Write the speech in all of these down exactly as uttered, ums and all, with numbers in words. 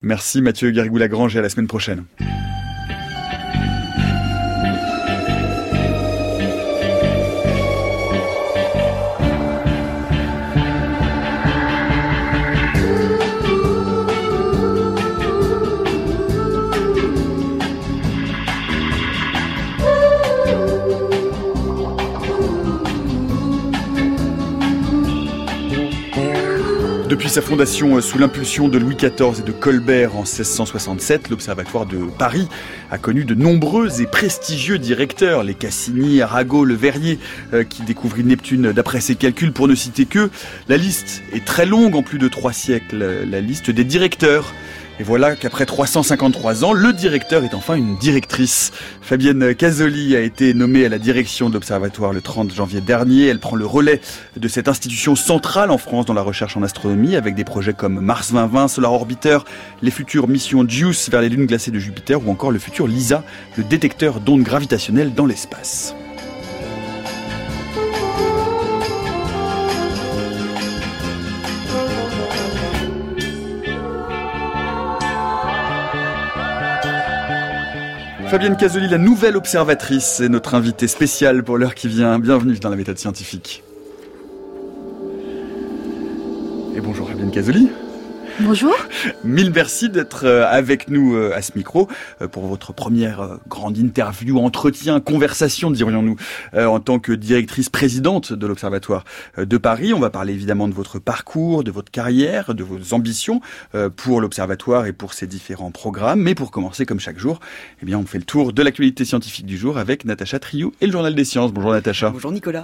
Merci Mathieu Garrigou-Lagrange et à la semaine prochaine. Depuis sa fondation sous l'impulsion de Louis quatorze et de Colbert en seize cent soixante-sept, l'Observatoire de Paris a connu de nombreux et prestigieux directeurs, les Cassini, Arago, Le Verrier, euh, qui découvrit Neptune d'après ses calculs, pour ne citer que. La liste est très longue, en plus de trois siècles, la liste des directeurs. Et voilà qu'après trois cent cinquante-trois ans, le directeur est enfin une directrice. Fabienne Casoli a été nommée à la direction de l'Observatoire le trente janvier dernier. Elle prend le relais de cette institution centrale en France dans la recherche en astronomie, avec des projets comme Mars vingt vingt, Solar Orbiter, les futures missions JUICE vers les lunes glacées de Jupiter ou encore le futur LISA, le détecteur d'ondes gravitationnelles dans l'espace. Fabienne Casoli, la nouvelle observatrice, est notre invitée spéciale pour l'heure qui vient. Bienvenue dans la méthode scientifique. Et bonjour Fabienne Casoli. Bonjour. Mille merci d'être avec nous à ce micro pour votre première grande interview, entretien, conversation, dirions-nous, en tant que directrice présidente de l'Observatoire de Paris. On va parler évidemment de votre parcours, de votre carrière, de vos ambitions pour l'Observatoire et pour ses différents programmes. Mais pour commencer, comme chaque jour, eh bien, on fait le tour de l'actualité scientifique du jour avec Natacha Triou et le Journal des Sciences. Bonjour Natacha. Bonjour Nicolas.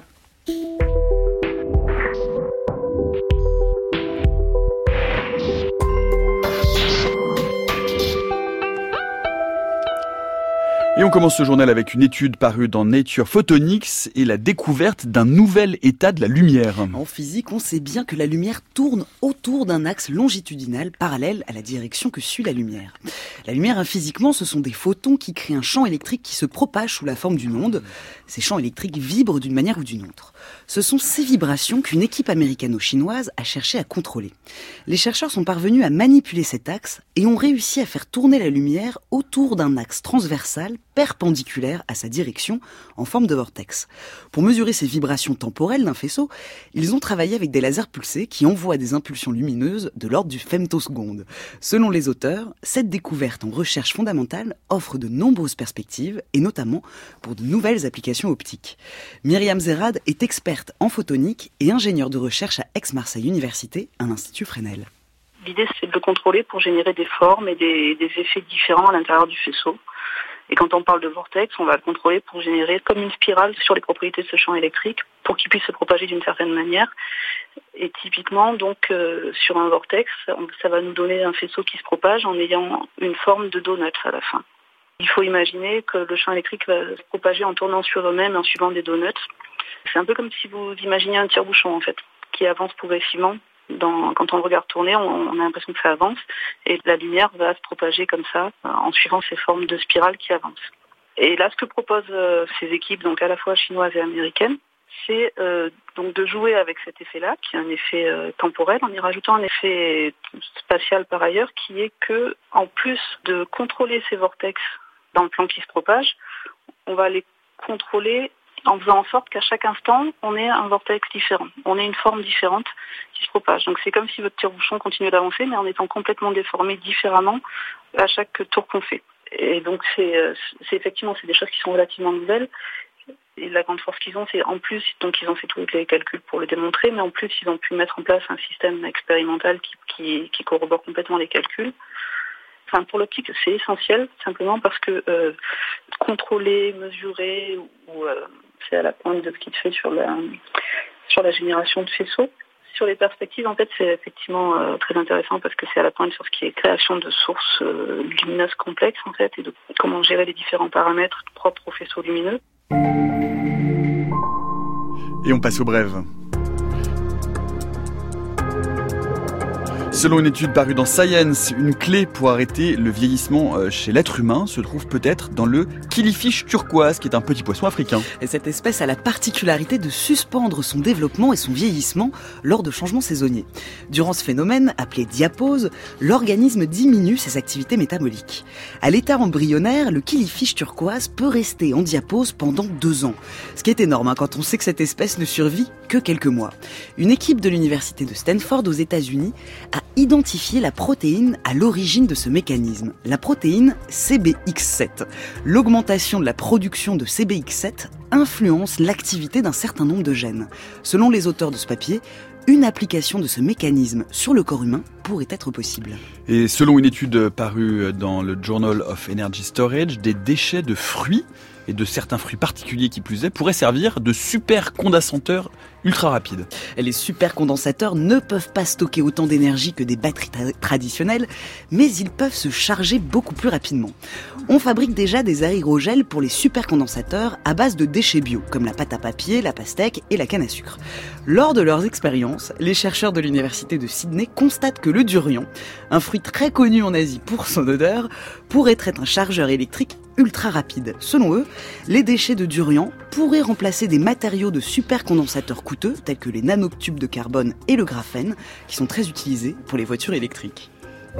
Et on commence ce journal avec une étude parue dans Nature Photonics et la découverte d'un nouvel état de la lumière. En physique, on sait bien que la lumière tourne autour d'un axe longitudinal parallèle à la direction que suit la lumière. La lumière, physiquement, ce sont des photons qui créent un champ électrique qui se propage sous la forme d'une onde. Ces champs électriques vibrent d'une manière ou d'une autre. Ce sont ces vibrations qu'une équipe américano-chinoise a cherché à contrôler. Les chercheurs sont parvenus à manipuler cet axe et ont réussi à faire tourner la lumière autour d'un axe transversal perpendiculaire à sa direction en forme de vortex. Pour mesurer ces vibrations temporelles d'un faisceau, ils ont travaillé avec des lasers pulsés qui envoient des impulsions lumineuses de l'ordre du femtoseconde. Selon les auteurs, cette découverte en recherche fondamentale offre de nombreuses perspectives et notamment pour de nouvelles applications optiques. Myriam Zerad est experte en photonique et ingénieure de recherche à Aix-Marseille Université, un institut Fresnel. L'idée, c'est de le contrôler pour générer des formes et des, des effets différents à l'intérieur du faisceau. Et quand on parle de vortex, on va le contrôler pour générer comme une spirale sur les propriétés de ce champ électrique pour qu'il puisse se propager d'une certaine manière. Et typiquement, donc, euh, sur un vortex, ça va nous donner un faisceau qui se propage en ayant une forme de donut à la fin. Il faut imaginer que le champ électrique va se propager en tournant sur eux-mêmes et en suivant des donuts. C'est un peu comme si vous imaginiez un tire-bouchon, en fait, qui avance progressivement. Dans, quand on le regarde tourner, on, on a l'impression que ça avance et la lumière va se propager comme ça en suivant ces formes de spirales qui avancent. Et là, ce que proposent euh, ces équipes, donc à la fois chinoises et américaines, c'est euh, donc de jouer avec cet effet-là, qui est un effet euh, temporel, en y rajoutant un effet spatial par ailleurs, qui est que, en plus de contrôler ces vortex dans le plan qui se propage, on va les contrôler en faisant en sorte qu'à chaque instant, on ait un vortex différent, on ait une forme différente qui se propage. Donc c'est comme si votre tire-bouchon continuait d'avancer, mais en étant complètement déformé différemment à chaque tour qu'on fait. Et donc c'est, c'est effectivement c'est des choses qui sont relativement nouvelles. Et la grande force qu'ils ont, c'est en plus, donc ils ont fait tous les calculs pour le démontrer, mais en plus ils ont pu mettre en place un système expérimental qui, qui, qui corrobore complètement les calculs. Enfin, pour l'optique, c'est essentiel, simplement parce que euh, contrôler, mesurer, ou euh, c'est à la pointe de ce qui se fait sur la, sur la génération de faisceaux. Sur les perspectives, en fait, c'est effectivement euh, très intéressant parce que c'est à la pointe sur ce qui est création de sources euh, lumineuses complexes, en fait, et de comment gérer les différents paramètres propres aux faisceaux lumineux. Et on passe aux brèves. Selon une étude parue dans Science, une clé pour arrêter le vieillissement chez l'être humain se trouve peut-être dans le killifish turquoise, qui est un petit poisson africain. Et cette espèce a la particularité de suspendre son développement et son vieillissement lors de changements saisonniers. Durant ce phénomène, appelé diapause, l'organisme diminue ses activités métaboliques. À l'état embryonnaire, le killifish turquoise peut rester en diapause pendant deux ans. Ce qui est énorme hein, quand on sait que cette espèce ne survit que quelques mois. Une équipe de l'université de Stanford aux États-Unis a identifié la protéine à l'origine de ce mécanisme, la protéine C B X sept. L'augmentation de la production de C B X sept influence l'activité d'un certain nombre de gènes. Selon les auteurs de ce papier, une application de ce mécanisme sur le corps humain pourrait être possible. Et selon une étude parue dans le Journal of Energy Storage, des déchets de fruits et de certains fruits particuliers qui plus est, pourraient servir de supercondensateurs ultra rapides. Les supercondensateurs ne peuvent pas stocker autant d'énergie que des batteries tra- traditionnelles, mais ils peuvent se charger beaucoup plus rapidement. On fabrique déjà des aérogels pour les supercondensateurs à base de déchets bio, comme la pâte à papier, la pastèque et la canne à sucre. Lors de leurs expériences, les chercheurs de l'université de Sydney constatent que le durian, un fruit très connu en Asie pour son odeur, pourrait être un chargeur électrique ultra rapide. Selon eux, les déchets de durian pourraient remplacer des matériaux de supercondensateurs coûteux, tels que les nanotubes de carbone et le graphène, qui sont très utilisés pour les voitures électriques.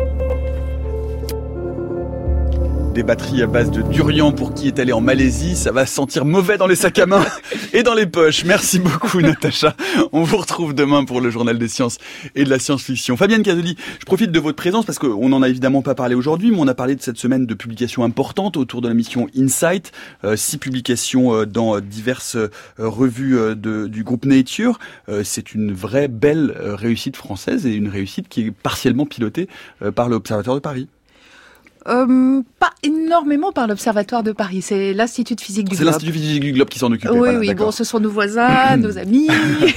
Des batteries à base de durian pour qui est allé en Malaisie, ça va sentir mauvais dans les sacs à main et dans les poches. Merci beaucoup Natacha. On vous retrouve demain pour le journal des sciences et de la science-fiction. Fabienne Casoli, je profite de votre présence parce qu'on n'en a évidemment pas parlé aujourd'hui, mais on a parlé de cette semaine de publications importantes autour de la mission Insight. Euh, six publications euh, dans diverses euh, revues euh, de, du groupe Nature. Euh, c'est une vraie belle euh, réussite française et une réussite qui est partiellement pilotée euh, par l'Observatoire de Paris. Euh, pas énormément par l'Observatoire de Paris, c'est l'Institut de physique du c'est globe. C'est l'Institut de physique du globe qui s'en occupe. Oui, voilà, oui, d'accord. bon, ce sont nos voisins, nos amis.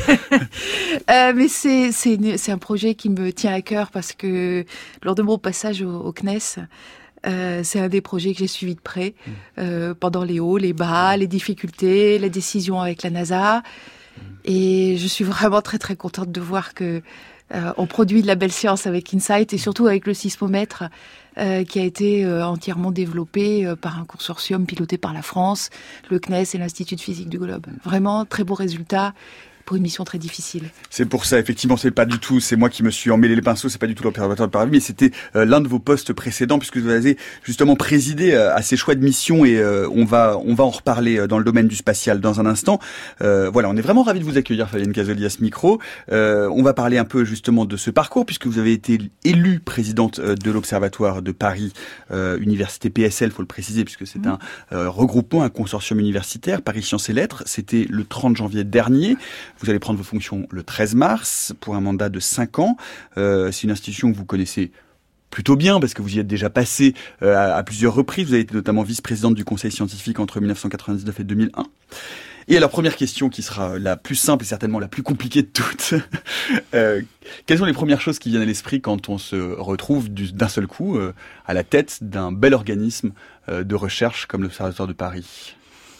euh, mais c'est, c'est, une, c'est un projet qui me tient à cœur parce que lors de mon passage au, au C N E S, euh, c'est un des projets que j'ai suivi de près euh, pendant les hauts, les bas, les difficultés, les décisions avec la NASA. Et je suis vraiment très très contente de voir que euh, on produit de la belle science avec Insight et surtout avec le sismomètre euh, qui a été euh, entièrement développé euh, par un consortium piloté par la France, le C N E S et l'Institut de physique du globe. Vraiment très beaux résultats pour une mission très difficile. C'est pour ça, effectivement, c'est pas du tout, c'est moi qui me suis emmêlé les pinceaux, c'est pas du tout l'Observatoire de Paris, mais c'était euh, l'un de vos postes précédents, puisque vous avez justement présidé euh, à ces choix de mission, et euh, on va on va en reparler euh, dans le domaine du spatial dans un instant. Euh, voilà, on est vraiment ravis de vous accueillir, Fabienne Casoli, à ce micro. Euh, on va parler un peu justement de ce parcours, puisque vous avez été élue présidente euh, de l'Observatoire de Paris, euh, Université P S L, faut le préciser, puisque c'est mmh. un euh, regroupement, un consortium universitaire, Paris Sciences et Lettres. C'était le trente janvier dernier. Vous allez prendre vos fonctions le treize mars pour un mandat de cinq ans. Euh, c'est une institution que vous connaissez plutôt bien parce que vous y êtes déjà passé euh, à, à plusieurs reprises. Vous avez été notamment vice-présidente du conseil scientifique entre dix-neuf cent quatre-vingt-dix-neuf et deux mille un. Et alors, première question qui sera la plus simple et certainement la plus compliquée de toutes. euh, quelles sont les premières choses qui viennent à l'esprit quand on se retrouve du, d'un seul coup euh, à la tête d'un bel organisme euh, de recherche comme l'Observatoire de Paris ?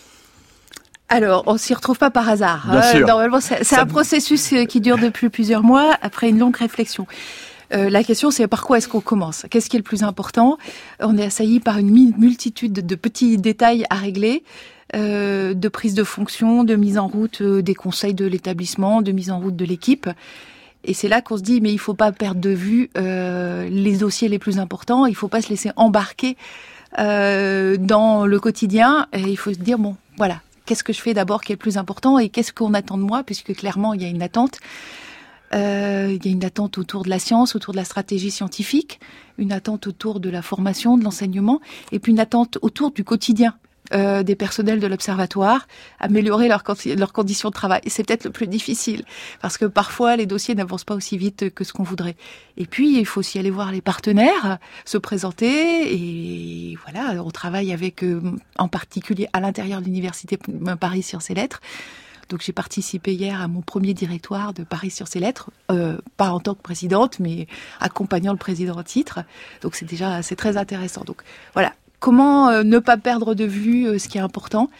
Alors, on s'y retrouve pas par hasard. Bien hein. sûr. Normalement, c'est, c'est un processus qui dure depuis plusieurs mois, après une longue réflexion. Euh, la question, c'est par quoi est-ce qu'on commence ? Qu'est-ce qui est le plus important ? On est assailli par une multitude de petits détails à régler, euh, de prise de fonction, de mise en route des conseils de l'établissement, de mise en route de l'équipe. Et c'est là qu'on se dit, mais il faut pas perdre de vue euh, les dossiers les plus importants. Il faut pas se laisser embarquer euh, dans le quotidien. Et il faut se dire, bon, voilà. Qu'est-ce que je fais d'abord qui est le plus important et qu'est-ce qu'on attend de moi, puisque clairement, il y a une attente. Euh, il y a une attente autour de la science, autour de la stratégie scientifique, une attente autour de la formation, de l'enseignement, et puis une attente autour du quotidien euh, des personnels de l'Observatoire, améliorer leurs leurs conditions de travail. Et c'est peut-être le plus difficile, parce que parfois, les dossiers n'avancent pas aussi vite que ce qu'on voudrait. Et puis, il faut aussi aller voir les partenaires, se présenter, et voilà, on travaille avec, euh, en particulier à l'intérieur de l'Université Paris Sciences et Lettres. Donc j'ai participé hier à mon premier directoire de Paris Sciences et Lettres, euh, pas en tant que présidente, mais accompagnant le président en titre. Donc c'est déjà c'est très intéressant. Donc voilà, comment euh, ne pas perdre de vue euh, ce qui est important.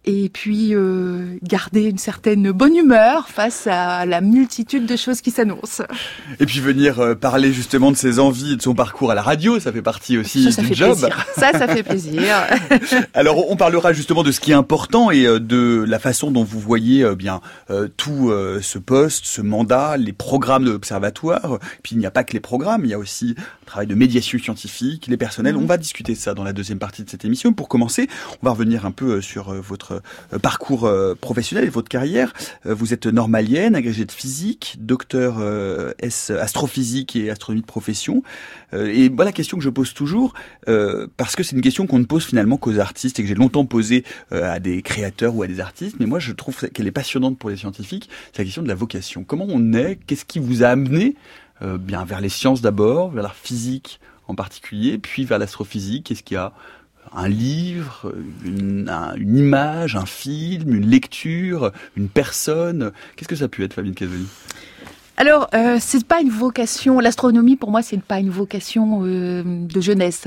et puis euh, garder une certaine bonne humeur face à la multitude de choses qui s'annoncent. Et puis venir euh, parler justement de ses envies et de son parcours à la radio, ça fait partie aussi ça, ça du fait job. Plaisir. Ça, ça fait plaisir. Alors, on parlera justement de ce qui est important et euh, de la façon dont vous voyez euh, bien euh, tout euh, ce poste, ce mandat, les programmes de l'Observatoire. Puis il n'y a pas que les programmes, il y a aussi un travail de médiation scientifique, les personnels. Mmh. On va discuter de ça dans la deuxième partie de cette émission. Pour commencer, on va revenir un peu sur euh, votre euh, parcours euh, professionnel et votre carrière. Euh, vous êtes normalienne, agrégée de physique, docteur euh, S astrophysique et astronomie de profession. Euh, et voilà la question que je pose toujours, euh, parce que c'est une question qu'on ne pose finalement qu'aux artistes et que j'ai longtemps posée euh, à des créateurs ou à des artistes. Mais moi, je trouve qu'elle est passionnante pour les scientifiques. C'est la question de la vocation. Comment on est ? Qu'est-ce qui vous a amené euh, bien vers les sciences d'abord, vers la physique en particulier, puis vers l'astrophysique ? Est-ce qu'il y a un livre, une, un, une image, un film, une lecture, une personne ? Qu'est-ce que ça a pu être, Fabienne Casoni ? Alors, euh, c'est pas une vocation. L'astronomie, pour moi, c'est pas une vocation euh, de jeunesse.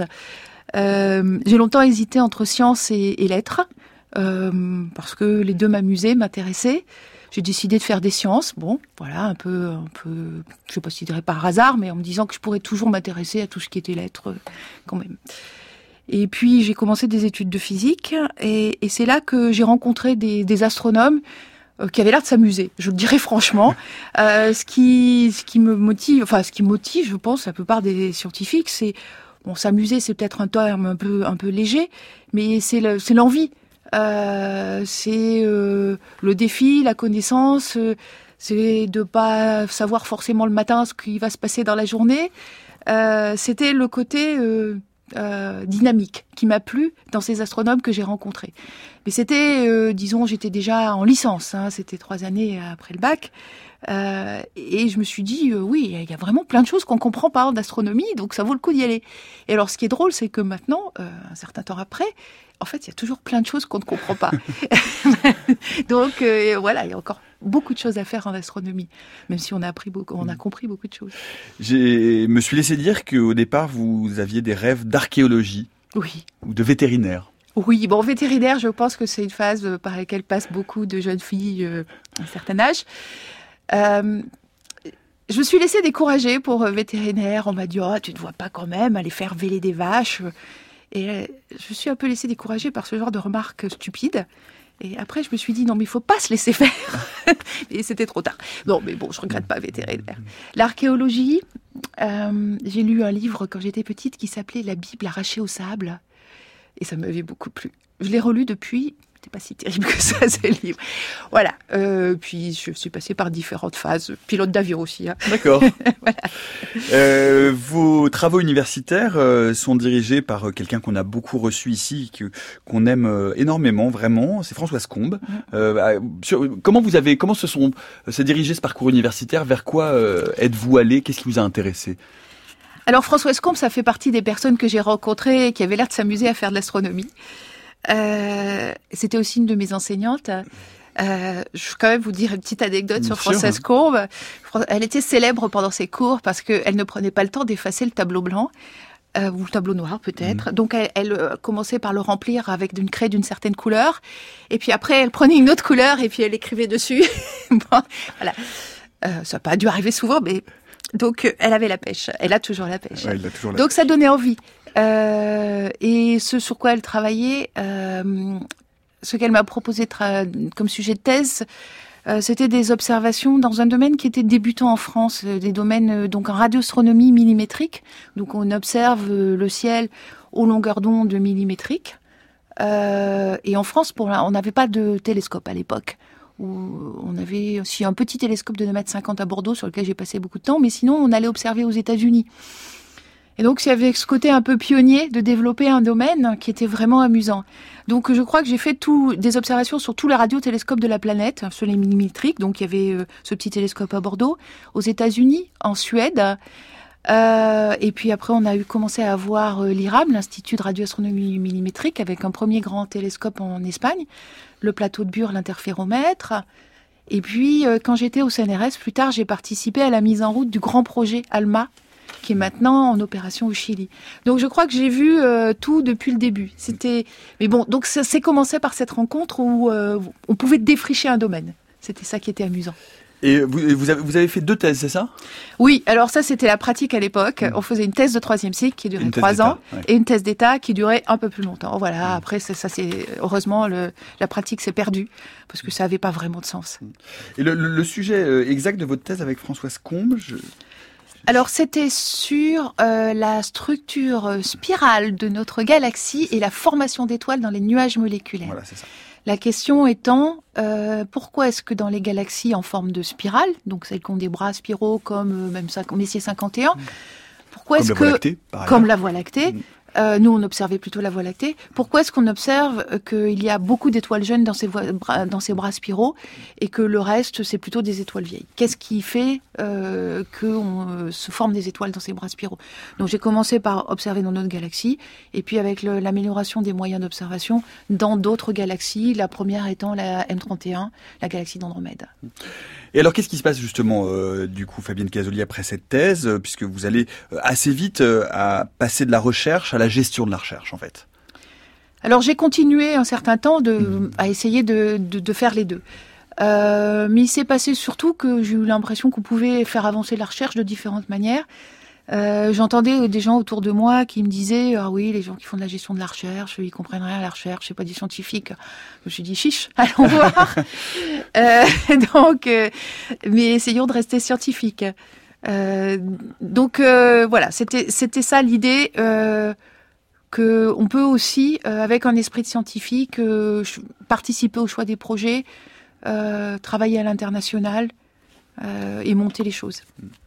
Euh, j'ai longtemps hésité entre sciences et, et lettres, euh, parce que les deux m'amusaient, m'intéressaient. J'ai décidé de faire des sciences. Bon, voilà, un peu, un peu, je sais pas si je dirais par hasard, mais en me disant que je pourrais toujours m'intéresser à tout ce qui était lettres, quand même. Et puis, j'ai commencé des études de physique, et, et c'est là que j'ai rencontré des, des astronomes euh, qui avaient l'air de s'amuser. Je le dirais franchement. Euh, ce qui, ce qui me motive, enfin, ce qui motive, je pense, la plupart des scientifiques, c'est, bon, s'amuser, c'est peut-être un terme un peu, un peu léger, mais c'est le, c'est l'envie. Euh, c'est euh, le défi, la connaissance, euh, c'est de pas savoir forcément le matin ce qui va se passer dans la journée. Euh, c'était le côté euh, euh, dynamique qui m'a plu dans ces astronomes que j'ai rencontrés. Mais c'était, euh, disons, j'étais déjà en licence, hein, c'était trois années après le bac. Euh, et je me suis dit, euh, oui, il y a vraiment plein de choses qu'on comprend pas en astronomie, donc ça vaut le coup d'y aller. Et alors, ce qui est drôle, c'est que maintenant, euh, un certain temps après, en fait, il y a toujours plein de choses qu'on ne comprend pas. Donc, euh, voilà, il y a encore beaucoup de choses à faire en astronomie, même si on a appris beaucoup, on a compris beaucoup de choses. Je me suis laissé dire qu'au départ, vous aviez des rêves d'archéologie. Oui. Ou de vétérinaire. Oui, bon, vétérinaire, je pense que c'est une phase par laquelle passent beaucoup de jeunes filles euh, à un certain âge. Euh, je me suis laissée décourager pour euh, vétérinaire. On m'a dit, oh, tu ne vois pas quand même aller faire véler des vaches. Et euh, je me suis un peu laissée décourager par ce genre de remarques stupides. Et après, je me suis dit, non, mais il ne faut pas se laisser faire. Et c'était trop tard. Non, mais bon, je ne regrette pas vétérinaire. L'archéologie, euh, j'ai lu un livre quand j'étais petite qui s'appelait « La Bible arrachée au sable ». Et ça m'avait beaucoup plu. Je l'ai relu depuis. C'était pas si terrible que ça, ce livre. Voilà. Euh, puis je suis passée par différentes phases. Pilote d'avion aussi. Hein. D'accord. Voilà. Euh, vos travaux universitaires euh, sont dirigés par euh, quelqu'un qu'on a beaucoup reçu ici, que, qu'on aime euh, énormément, vraiment. C'est Françoise Combe. Mmh. Euh, sur, comment vous avez, comment se sont, s'est dirigé ce parcours universitaire? Vers quoi euh, êtes-vous allé? Qu'est-ce qui vous a intéressé? Alors Françoise Combe, ça fait partie des personnes que j'ai rencontrées et qui avaient l'air de s'amuser à faire de l'astronomie. Euh, c'était aussi une de mes enseignantes. Euh, je vais quand même vous dire une petite anecdote Bien sur sûr, Françoise hein. Combe. Elle était célèbre pendant ses cours parce qu'elle ne prenait pas le temps d'effacer le tableau blanc. Euh, ou le tableau noir peut-être. Mmh. Donc elle, elle euh, commençait par le remplir avec une craie d'une certaine couleur. Et puis après, elle prenait une autre couleur et puis elle écrivait dessus. Bon, voilà. Euh, ça n'a pas dû arriver souvent, mais... Donc, elle avait la pêche. Elle a toujours la pêche. Ouais, elle a toujours la Donc, pêche. Ça donnait envie. Euh, et ce sur quoi elle travaillait, euh, ce qu'elle m'a proposé tra- comme sujet de thèse, euh, c'était des observations dans un domaine qui était débutant en France, des domaines euh, donc en radioastronomie millimétrique. Donc, on observe euh, le ciel aux longueurs d'onde millimétriques. Euh, et en France, pour la, on n'avait pas de télescope à l'époque. Où on avait aussi un petit télescope de deux mètres cinquante à Bordeaux sur lequel j'ai passé beaucoup de temps, mais sinon on allait observer aux États-Unis. Et donc il y avait ce côté un peu pionnier de développer un domaine qui était vraiment amusant. Donc je crois que j'ai fait tout, des observations sur tous les radiotélescopes de la planète, sur les millimétriques. Donc il y avait euh, ce petit télescope à Bordeaux, aux États-Unis, en Suède. Euh, et puis après, on a eu commencé à avoir euh, l'I R A M, l'Institut de radioastronomie millimétrique, avec un premier grand télescope en Espagne, le plateau de Bure, l'interféromètre. Et puis, euh, quand j'étais au C N R S, plus tard, j'ai participé à la mise en route du grand projet ALMA, qui est maintenant en opération au Chili. Donc je crois que j'ai vu euh, tout depuis le début. C'était, mais bon, donc ça s'est commencé par cette rencontre où euh, on pouvait défricher un domaine. C'était ça qui était amusant. Et vous, vous, avez, vous avez fait deux thèses, c'est ça ? Oui, alors ça c'était la pratique à l'époque. Mmh. On faisait une thèse de troisième cycle qui durait trois ans ouais. et une thèse d'état qui durait un peu plus longtemps. Voilà. Mmh. Après ça, ça c'est heureusement le, la pratique s'est perdue parce que ça avait pas vraiment de sens. Et le, le, le sujet exact de votre thèse avec Françoise Combe, je... Alors c'était sur euh, la structure spirale de notre galaxie et la formation d'étoiles dans les nuages moléculaires. Voilà, c'est ça. La question étant, euh, pourquoi est-ce que dans les galaxies en forme de spirale, donc celles qui ont des bras spiraux comme euh, même Messier cinquante et un, pourquoi comme est-ce la que, Voie lactée, comme la Voie lactée, euh, nous on observait plutôt la Voie lactée, pourquoi est-ce qu'on observe qu'il y a beaucoup d'étoiles jeunes dans ces, voies, dans ces bras spiraux et que le reste c'est plutôt des étoiles vieilles ? Qu'est-ce qui fait euh, qu'on euh, se forme des étoiles dans ces bras spiraux ? Donc j'ai commencé par observer dans notre galaxie et puis avec le, l'amélioration des moyens d'observation dans d'autres galaxies, la première étant la M trente et un, la galaxie d'Andromède. Et alors, qu'est-ce qui se passe justement, euh, du coup, Fabienne Casoli, après cette thèse, euh, puisque vous allez euh, assez vite euh, à passer de la recherche à la gestion de la recherche, en fait ? Alors, j'ai continué un certain temps de, mmh. à essayer de, de, de faire les deux. Euh, mais il s'est passé surtout que j'ai eu l'impression qu'on pouvait faire avancer la recherche de différentes manières. Euh, j'entendais des gens autour de moi qui me disaient « Ah oui, les gens qui font de la gestion de la recherche, ils comprennent rien à la recherche, c'est pas des scientifiques. » Je me suis dit « Chiche, allons voir !» euh, Donc, euh, mais essayons de rester scientifiques. Euh, donc euh, voilà, c'était, c'était ça l'idée, euh, qu'on peut aussi, euh, avec un esprit de scientifique, euh, participer au choix des projets, euh, travailler à l'international euh, et monter les choses.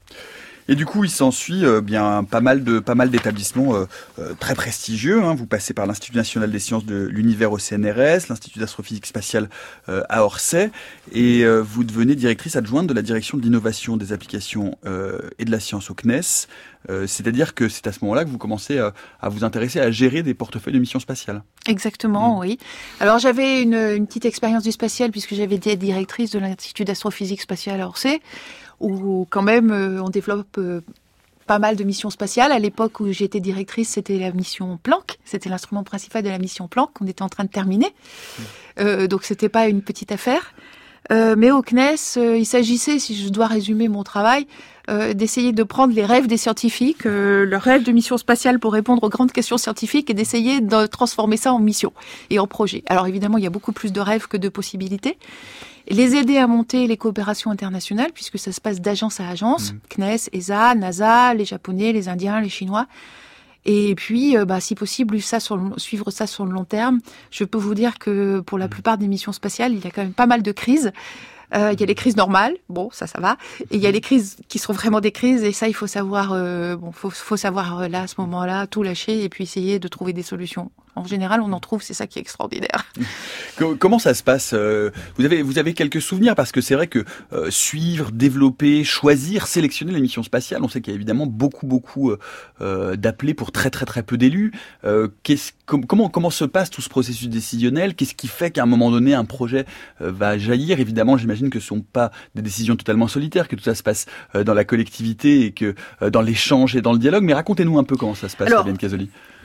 Et du coup, il s'ensuit euh, bien pas mal de pas mal d'établissements euh, euh, très prestigieux. Hein. Vous passez par l'Institut national des sciences de l'univers au C N R S, l'Institut d'astrophysique spatiale euh, à Orsay, et euh, vous devenez directrice adjointe de la direction de l'innovation des applications euh, et de la science au C N E S. Euh, c'est-à-dire que c'est à ce moment-là que vous commencez à, à vous intéresser à gérer des portefeuilles de missions spatiales. Exactement, mmh. oui. Alors j'avais une, une petite expérience du spatial puisque j'avais été directrice de l'Institut d'astrophysique spatiale à Orsay, où quand même euh, on développe euh, pas mal de missions spatiales. À l'époque où j'étais directrice, c'était la mission Planck, c'était l'instrument principal de la mission Planck qu'on était en train de terminer. Mmh. Euh, donc c'était pas une petite affaire. Euh, mais au C N E S, euh, il s'agissait, si je dois résumer mon travail, euh, d'essayer de prendre les rêves des scientifiques, euh, leurs rêves de mission spatiale pour répondre aux grandes questions scientifiques et d'essayer de transformer ça en mission et en projet. Alors évidemment, il y a beaucoup plus de rêves que de possibilités. Les aider à monter les coopérations internationales, puisque ça se passe d'agence à agence, mmh. C N E S, E S A, NASA, les Japonais, les Indiens, les Chinois. Et puis, euh, bah, si possible, ça sur le, suivre ça sur le long terme. Je peux vous dire que pour la plupart des missions spatiales, il y a quand même pas mal de crises. Euh, il y a les crises normales, bon, ça, ça va. Et il y a les crises qui sont vraiment des crises, et ça, il faut savoir, euh, bon, faut, faut savoir là, à ce moment-là, tout lâcher et puis essayer de trouver des solutions. En général, on en trouve, c'est ça qui est extraordinaire. Comment ça se passe ? Vous avez, vous avez quelques souvenirs ? Parce que c'est vrai que euh, suivre, développer, choisir, sélectionner les missions spatiales, on sait qu'il y a évidemment beaucoup, beaucoup euh, d'appelés pour très, très, très peu d'élus. Euh, qu'est-ce, com- comment, comment se passe tout ce processus décisionnel ? Qu'est-ce qui fait qu'à un moment donné, un projet euh, va jaillir ? Évidemment, j'imagine que ce ne sont pas des décisions totalement solitaires, que tout ça se passe euh, dans la collectivité et que euh, dans l'échange et dans le dialogue. Mais racontez-nous un peu comment ça se passe, Fabienne Casoli.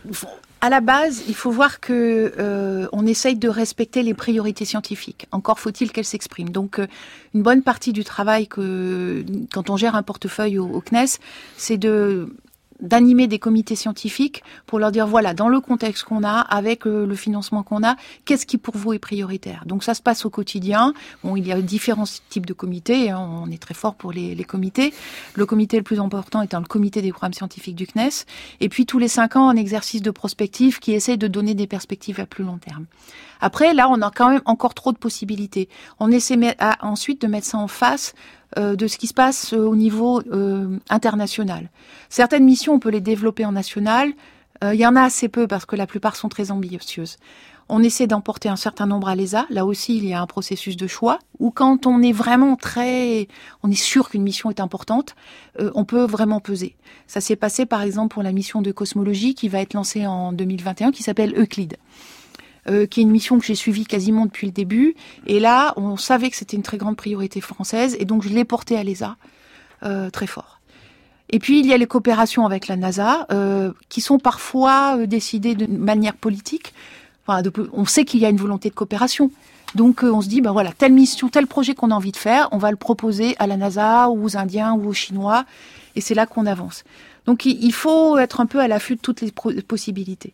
À la base, il faut voir que euh, on essaye de respecter les priorités scientifiques. Encore faut-il qu'elles s'expriment. Donc, euh, une bonne partie du travail que quand on gère un portefeuille au, au C N E S, c'est de d'animer des comités scientifiques pour leur dire, voilà, dans le contexte qu'on a, avec euh, le financement qu'on a, qu'est-ce qui pour vous est prioritaire. Donc ça se passe au quotidien. Bon, il y a différents types de comités, hein, on est très fort pour les, les comités. Le comité le plus important étant le comité des programmes scientifiques du C N E S. Et puis tous les cinq ans, un exercice de prospective qui essaie de donner des perspectives à plus long terme. Après, là, on a quand même encore trop de possibilités. On essaie à, ensuite de mettre ça en face euh, de ce qui se passe euh, au niveau euh, international. Certaines missions, on peut les développer en national. Euh, il y en a assez peu parce que la plupart sont très ambitieuses. On essaie d'emporter un certain nombre à l'E S A. Là aussi, il y a un processus de choix où quand on est vraiment très... On est sûr qu'une mission est importante, euh, on peut vraiment peser. Ça s'est passé, par exemple, pour la mission de cosmologie qui va être lancée en deux mille vingt et un, qui s'appelle Euclide. Euh, qui est une mission que j'ai suivie quasiment depuis le début. Et là, on savait que c'était une très grande priorité française, et donc je l'ai portée à l'E S A euh, très fort. Et puis, il y a les coopérations avec la NASA, euh, qui sont parfois euh, décidées de manière politique. Enfin, de, on sait qu'il y a une volonté de coopération. Donc, euh, on se dit, ben voilà, telle mission, tel projet qu'on a envie de faire, on va le proposer à la NASA, ou aux Indiens, ou aux Chinois. Et c'est là qu'on avance. Donc, il, il faut être un peu à l'affût de toutes les pro- possibilités.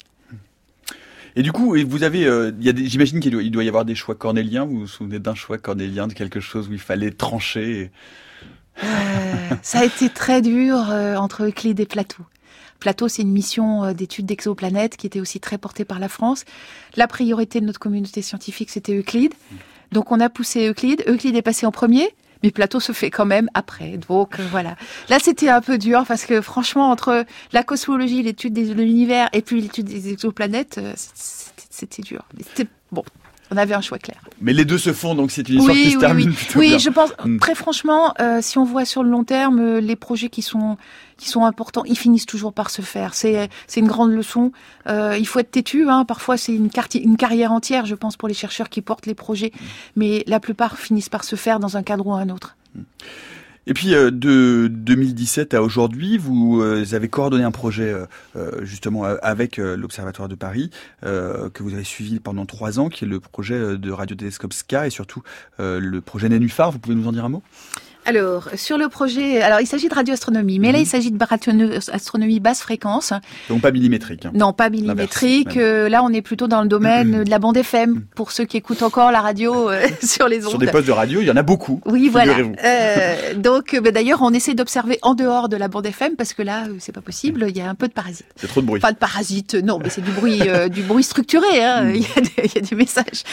Et du coup, vous avez, euh, il y a des, j'imagine qu'il doit, il doit y avoir des choix cornéliens. Vous vous souvenez d'un choix cornélien, de quelque chose où il fallait trancher et... Euh, ça a été très dur euh, entre Euclide et Plateau. Plateau, c'est une mission euh, d'études d'exoplanètes qui était aussi très portée par la France. La priorité de notre communauté scientifique, c'était Euclide. Donc on a poussé Euclide. Euclide est passé en premier, mais Plateau se fait quand même après. Donc euh, voilà. Là, c'était un peu dur parce que franchement, entre la cosmologie, l'étude de l'univers et puis l'étude des exoplanètes, euh, c'était, c'était dur. Mais c'était bon. On avait un choix clair. Mais les deux se font, donc c'est une histoire oui, qui se oui, termine oui. plutôt oui, bien. je pense, Mm. très franchement, euh, si on voit sur le long terme, euh, les projets qui sont qui sont importants, ils finissent toujours par se faire. C'est c'est une grande leçon. Euh, il faut être têtu. Hein. Parfois, c'est une, quartier, une carrière entière, je pense, pour les chercheurs qui portent les projets. Mm. Mais la plupart finissent par se faire dans un cadre ou un autre. Mm. Et puis euh, de deux mille dix-sept à aujourd'hui, vous euh, avez coordonné un projet euh, justement avec euh, l'Observatoire de Paris euh, que vous avez suivi pendant trois ans, qui est le projet de radiotélescope S K A et surtout euh, le projet Nénuphar. Vous pouvez nous en dire un mot ? Alors, sur le projet, alors il s'agit de radioastronomie, mais mmh. là il s'agit de radioastronomie basse fréquence. Donc pas millimétrique. Hein. Non, pas millimétrique. Euh, là, on est plutôt dans le domaine mmh. de la bande F M, mmh. pour ceux qui écoutent encore la radio euh, sur les ondes. Sur des postes de radio, il y en a beaucoup. Oui, voilà. Euh, donc, bah, d'ailleurs, on essaie d'observer en dehors de la bande F M, parce que là, c'est pas possible, il y a un peu de parasites. C'est trop de bruit. Pas de parasites, non, mais c'est du bruit, euh, du bruit structuré, hein. Mmh. Il y a des, il y a des messages.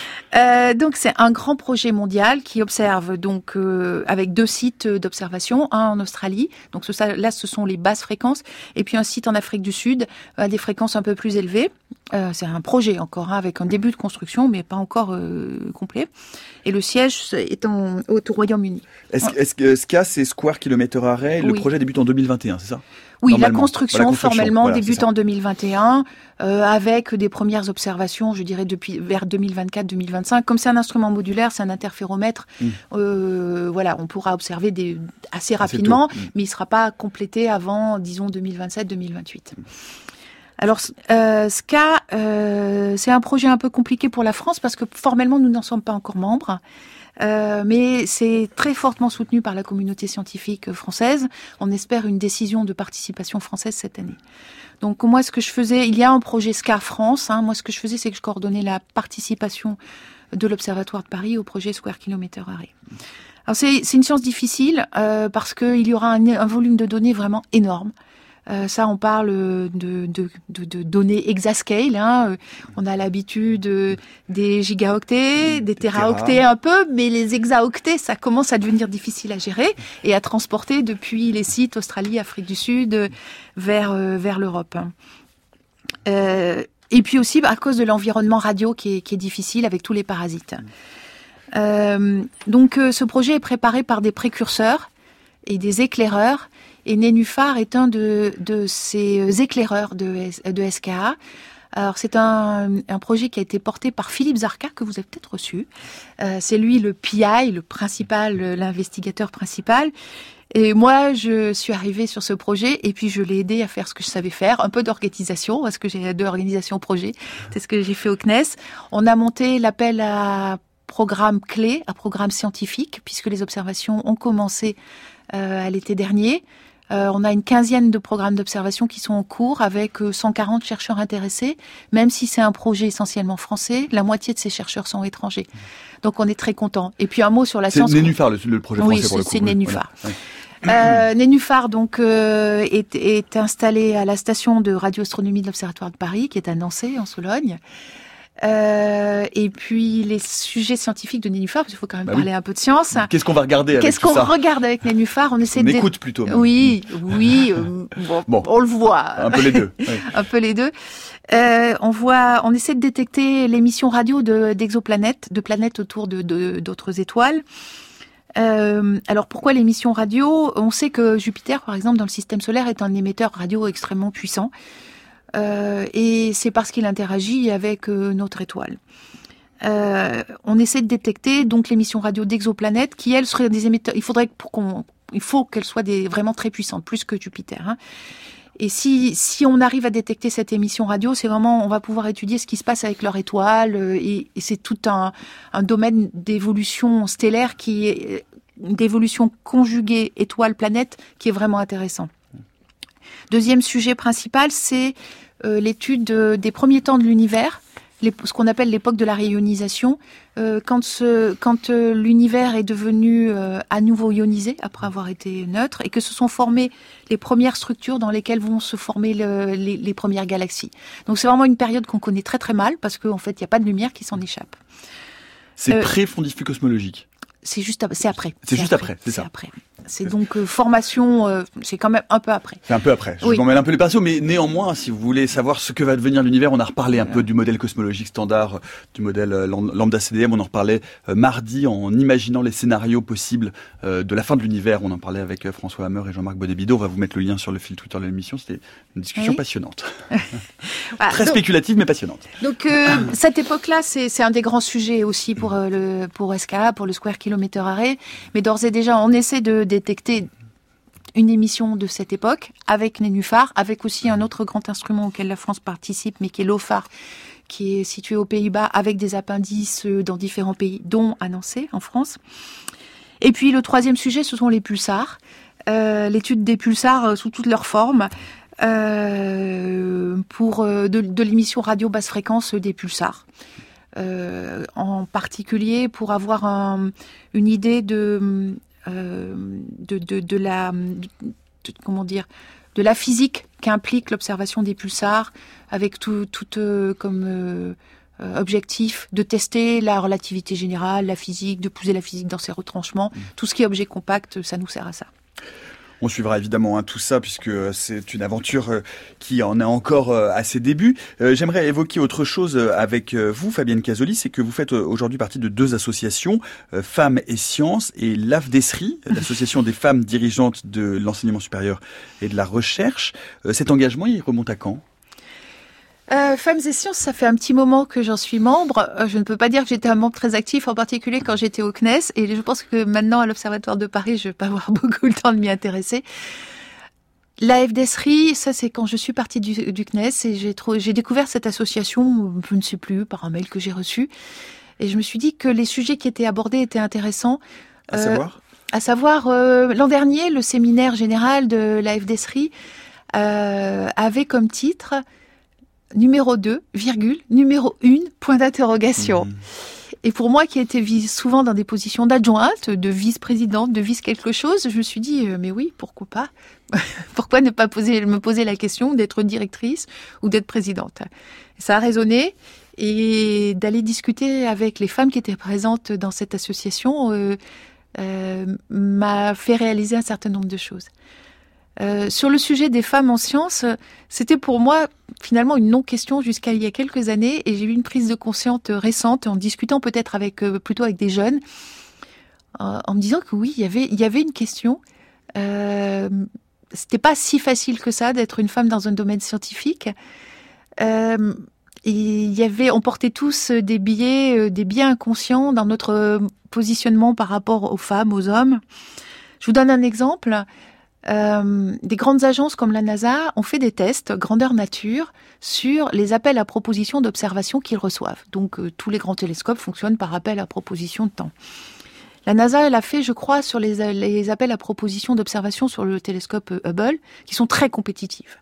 Euh, donc c'est un grand projet mondial qui observe donc euh, avec deux sites d'observation, un en Australie, donc ce, ça, là ce sont les basses fréquences, et puis un site en Afrique du Sud à des fréquences un peu plus élevées. Euh, c'est un projet encore hein, avec un début de construction, mais pas encore euh, complet. Et le siège est en, au, au Royaume-Uni. Est-ce, est-ce que S K A c'est Square Kilometer Array? Le oui. projet débute en deux mille vingt et un, c'est ça? Oui, la construction, la construction formellement voilà, débute en deux mille vingt et un, euh, avec des premières observations, je dirais depuis vers deux mille vingt-quatre deux mille vingt-cinq. Comme c'est un instrument modulaire, c'est un interféromètre. Mmh. Euh, voilà, on pourra observer des, assez rapidement, mmh. mais il ne sera pas complété avant, disons, deux mille vingt-sept deux mille vingt-huit. Mmh. Alors, euh, S K A, euh, c'est un projet un peu compliqué pour la France parce que formellement, nous n'en sommes pas encore membres. Euh, mais c'est très fortement soutenu par la communauté scientifique française. On espère une décision de participation française cette année. Donc moi, ce que je faisais, il y a un projet S K A France. Hein, moi, ce que je faisais, c'est que je coordonnais la participation de l'Observatoire de Paris au projet Square Kilometer Array. Alors c'est, c'est une science difficile euh, parce qu'il y aura un, un volume de données vraiment énorme. Euh, ça, on parle de, de, de, de données exascale. Hein. On a l'habitude de, des gigaoctets, des téraoctets un peu, mais les hexaoctets, ça commence à devenir difficile à gérer et à transporter depuis les sites Australie, Afrique du Sud, vers, euh, vers l'Europe. Euh, et puis aussi à cause de l'environnement radio qui est, qui est difficile avec tous les parasites. Euh, donc, euh, ce projet est préparé par des précurseurs et des éclaireurs. Et Nénuphar est un de, de ces éclaireurs de, de S K A. Alors, c'est un, un projet qui a été porté par Philippe Zarka, que vous avez peut-être reçu. Euh, c'est lui le P I, le principal, l'investigateur principal. Et moi, je suis arrivée sur ce projet et puis je l'ai aidé à faire ce que je savais faire, un peu d'organisation, parce que j'ai deux organisations projet. C'est ce que j'ai fait au C N E S. On a monté l'appel à programme clé, à programme scientifique, puisque les observations ont commencé euh, à l'été dernier. Euh, on a une quinzaine de programmes d'observation qui sont en cours avec euh, cent quarante chercheurs intéressés. Même si c'est un projet essentiellement français, la moitié de ces chercheurs sont étrangers. Donc on est très contents. Et puis un mot sur la c'est science. C'est Nénuphar, le, le projet français oui, pour le coup. Oui, c'est Nénuphar. Voilà. Euh, Nénuphar donc euh, est, est installé à la station de radioastronomie de l'Observatoire de Paris, qui est à Nançay, en Sologne. Euh, et puis les sujets scientifiques de Nénuphar, parce qu'il faut quand même bah parler oui. un peu de science. Qu'est-ce qu'on va regarder avec Qu'est-ce tout qu'on ça regarde avec Nénuphar? On essaie on de écoute plutôt. Même. Oui, oui, euh, bon, bon, on le voit. Un peu les deux. Oui. un peu les deux. Euh, on voit, on essaie de détecter l'émission radio de, d'exoplanètes, de planètes autour de, de d'autres étoiles. Euh, alors pourquoi l'émission radio? On sait que Jupiter, par exemple, dans le système solaire, est un émetteur radio extrêmement puissant. Euh, et c'est parce qu'il interagit avec euh, notre étoile. Euh, on essaie de détecter donc l'émission radio d'exoplanètes qui, elles, seraient des émetteurs. Il faudrait pour qu'on il faut qu'elles soient des, vraiment très puissantes, plus que Jupiter. Hein. Et si, si on arrive à détecter cette émission radio, c'est vraiment, on va pouvoir étudier ce qui se passe avec leur étoile, et, et c'est tout un, un domaine d'évolution stellaire qui est, d'évolution conjuguée étoile-planète qui est vraiment intéressant. Deuxième sujet principal, c'est euh, l'étude de, des premiers temps de l'univers, les, ce qu'on appelle l'époque de la réionisation, euh, quand, ce, quand euh, l'univers est devenu euh, à nouveau ionisé après avoir été neutre et que se sont formées les premières structures dans lesquelles vont se former le, les, les premières galaxies. Donc c'est vraiment une période qu'on connaît très très mal parce qu'en fait il n'y a pas de lumière qui s'en échappe. C'est euh, pré-fondifié cosmologique. C'est juste, c'est après. C'est, c'est juste après, après c'est ça. C'est après. C'est donc euh, formation, euh, c'est quand même un peu après. C'est un peu après. Je oui. vous emmène un peu les pinceaux, mais néanmoins, si vous voulez savoir ce que va devenir l'univers, on a reparlé un peu du modèle cosmologique standard, du modèle euh, lambda C D M. On en reparlait euh, mardi en imaginant les scénarios possibles euh, de la fin de l'univers. On en parlait avec euh, François Hammer et Jean-Marc Baudet-Bidot. On va vous mettre le lien sur le fil Twitter de l'émission. C'était une discussion oui. passionnante, voilà, très donc, spéculative mais passionnante. Donc euh, cette époque-là, c'est, c'est un des grands sujets aussi pour euh, le pour S K A, pour le Square Kilometer Array. Mais d'ores et déjà, on essaie de détecter une émission de cette époque avec Nénuphar, avec aussi un autre grand instrument auquel la France participe, mais qui est l'OFAR, qui est situé aux Pays-Bas, avec des appendices dans différents pays, dont à Nancy, en France. Et puis le troisième sujet, ce sont les pulsars. Euh, l'étude des pulsars sous toutes leurs formes, euh, pour de, de l'émission radio basse fréquence des pulsars. Euh, en particulier pour avoir un, une idée de, euh, de, de, de la de, de, comment dire de la physique qu'implique l'observation des pulsars, avec tout, tout euh, comme euh, objectif de tester la relativité générale, la physique, de pousser la physique dans ses retranchements. Mmh. Tout ce qui est objet compact, ça nous sert à ça. On suivra évidemment hein, tout ça puisque c'est une aventure euh, qui en est encore euh, à ses débuts. Euh, j'aimerais évoquer autre chose avec euh, vous, Fabienne Casoli, c'est que vous faites euh, aujourd'hui partie de deux associations, euh, Femmes et Sciences et l'AFDESRI, l'association des femmes dirigeantes de l'enseignement supérieur et de la recherche. Euh, cet engagement, il remonte à quand ? Euh, Femmes et Sciences, ça fait un petit moment que j'en suis membre. Euh, je ne peux pas dire que j'étais un membre très actif, en particulier quand j'étais au C N E S. Et je pense que maintenant, à l'Observatoire de Paris, je vais pas avoir beaucoup le temps de m'y intéresser. La FDESRI, ça c'est quand je suis partie du, du C N E S et j'ai, trouvé, j'ai découvert cette association, je ne sais plus, par un mail que j'ai reçu. Et je me suis dit que les sujets qui étaient abordés étaient intéressants. À euh, savoir À savoir, euh, l'an dernier, le séminaire général de la FDESRI euh, avait comme titre... Numéro deux, virgule, numéro un, point d'interrogation. Mmh. Et pour moi, qui étais souvent dans des positions d'adjointe, de vice-présidente, de vice quelque chose, je me suis dit, euh, mais oui, pourquoi pas ? Pourquoi ne pas poser, me poser la question d'être directrice ou d'être présidente ? Ça a résonné, et d'aller discuter avec les femmes qui étaient présentes dans cette association euh, euh, m'a fait réaliser un certain nombre de choses. Euh, sur le sujet des femmes en sciences, c'était pour moi finalement une non-question jusqu'à il y a quelques années, et j'ai eu une prise de conscience récente en discutant peut-être avec euh, plutôt avec des jeunes, euh, en me disant que oui, il y avait il y avait une question. Euh, c'était pas si facile que ça d'être une femme dans un domaine scientifique. Euh, et il y avait, on portait tous des biais, des biais inconscients dans notre positionnement par rapport aux femmes, aux hommes. Je vous donne un exemple. Euh, des grandes agences comme la NASA ont fait des tests grandeur nature sur les appels à propositions d'observation qu'ils reçoivent. Donc euh, tous les grands télescopes fonctionnent par appel à proposition de temps. La NASA, elle a fait, je crois, sur les, les appels à propositions d'observation sur le télescope Hubble, qui sont très compétitifs.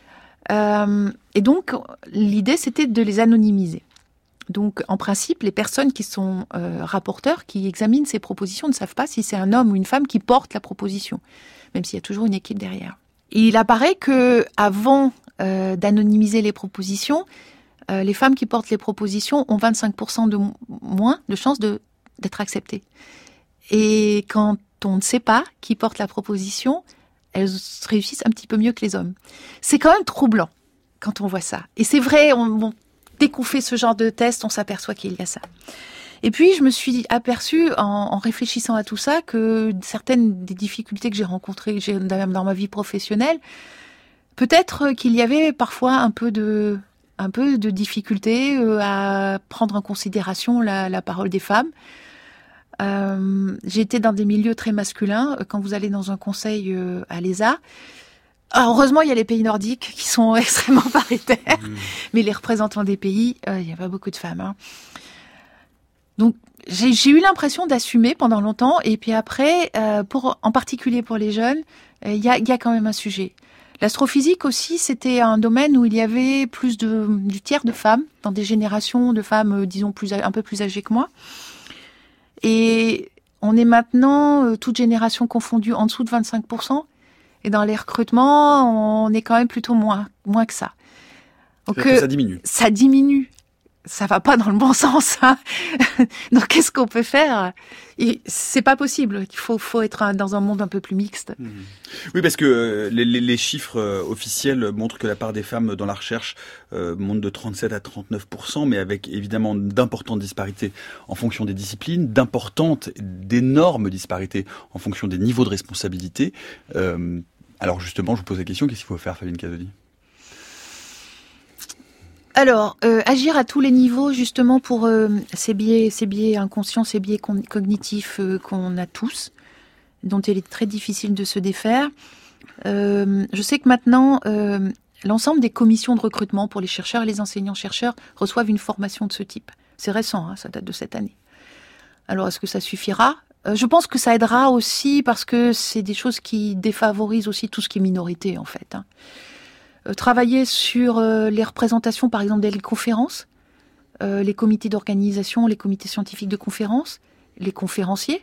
Euh, et donc l'idée, c'était de les anonymiser. Donc, en principe, les personnes qui sont euh, rapporteurs, qui examinent ces propositions, ne savent pas si c'est un homme ou une femme qui porte la proposition, même s'il y a toujours une équipe derrière. Et il apparaît que, avant euh, d'anonymiser les propositions, euh, les femmes qui portent les propositions ont vingt-cinq pour cent de m- moins de chances de, d'être acceptées. Et quand on ne sait pas qui porte la proposition, elles réussissent un petit peu mieux que les hommes. C'est quand même troublant quand on voit ça. Et c'est vrai, on... on dès qu'on fait ce genre de test, on s'aperçoit qu'il y a ça. Et puis, je me suis aperçue, en, en réfléchissant à tout ça, que certaines des difficultés que j'ai rencontrées que j'ai dans ma vie professionnelle, peut-être qu'il y avait parfois un peu de, un peu de difficulté à prendre en considération la, la parole des femmes. Euh, j'ai été dans des milieux très masculins. Quand vous allez dans un conseil euh, à l'E S A, alors, heureusement, il y a les pays nordiques qui sont extrêmement paritaires, mmh. mais les représentants des pays, euh, il n'y a pas beaucoup de femmes. Hein. Donc, j'ai, j'ai eu l'impression d'assumer pendant longtemps, et puis après, euh, pour, en particulier pour les jeunes, il euh, y, a, y a quand même un sujet. L'astrophysique aussi, c'était un domaine où il y avait plus de, du tiers de femmes, dans des générations de femmes, euh, disons, plus, un peu plus âgées que moi. Et on est maintenant, euh, toute génération confondue, en dessous de vingt-cinq pour cent. Et dans les recrutements, on est quand même plutôt moins, moins que ça. Donc, que ça diminue. Ça diminue. Ça va pas dans le bon sens. Hein. Donc, qu'est-ce qu'on peut faire ? Et c'est pas possible. Il faut, faut être dans un monde un peu plus mixte. Mmh. Oui, parce que les, les, les chiffres officiels montrent que la part des femmes dans la recherche euh, monte de trente-sept à trente-neuf pour cent, mais avec évidemment d'importantes disparités en fonction des disciplines, d'importantes, d'énormes disparités en fonction des niveaux de responsabilité. Euh, alors justement, je vous pose la question, qu'est-ce qu'il faut faire, Fabienne Casoli ? Alors, euh, agir à tous les niveaux, justement, pour euh, ces biais, ces biais inconscients, ces biais con- cognitifs euh, qu'on a tous, dont il est très difficile de se défaire. Euh, je sais que maintenant, euh, l'ensemble des commissions de recrutement pour les chercheurs et les enseignants-chercheurs reçoivent une formation de ce type. C'est récent, hein, ça date de cette année. Alors, est-ce que ça suffira ? euh, Je pense que ça aidera aussi parce que c'est des choses qui défavorisent aussi tout ce qui est minorité, en fait, hein. Travailler sur euh, les représentations, par exemple, des conférences, euh, les comités d'organisation, les comités scientifiques de conférences, les conférenciers.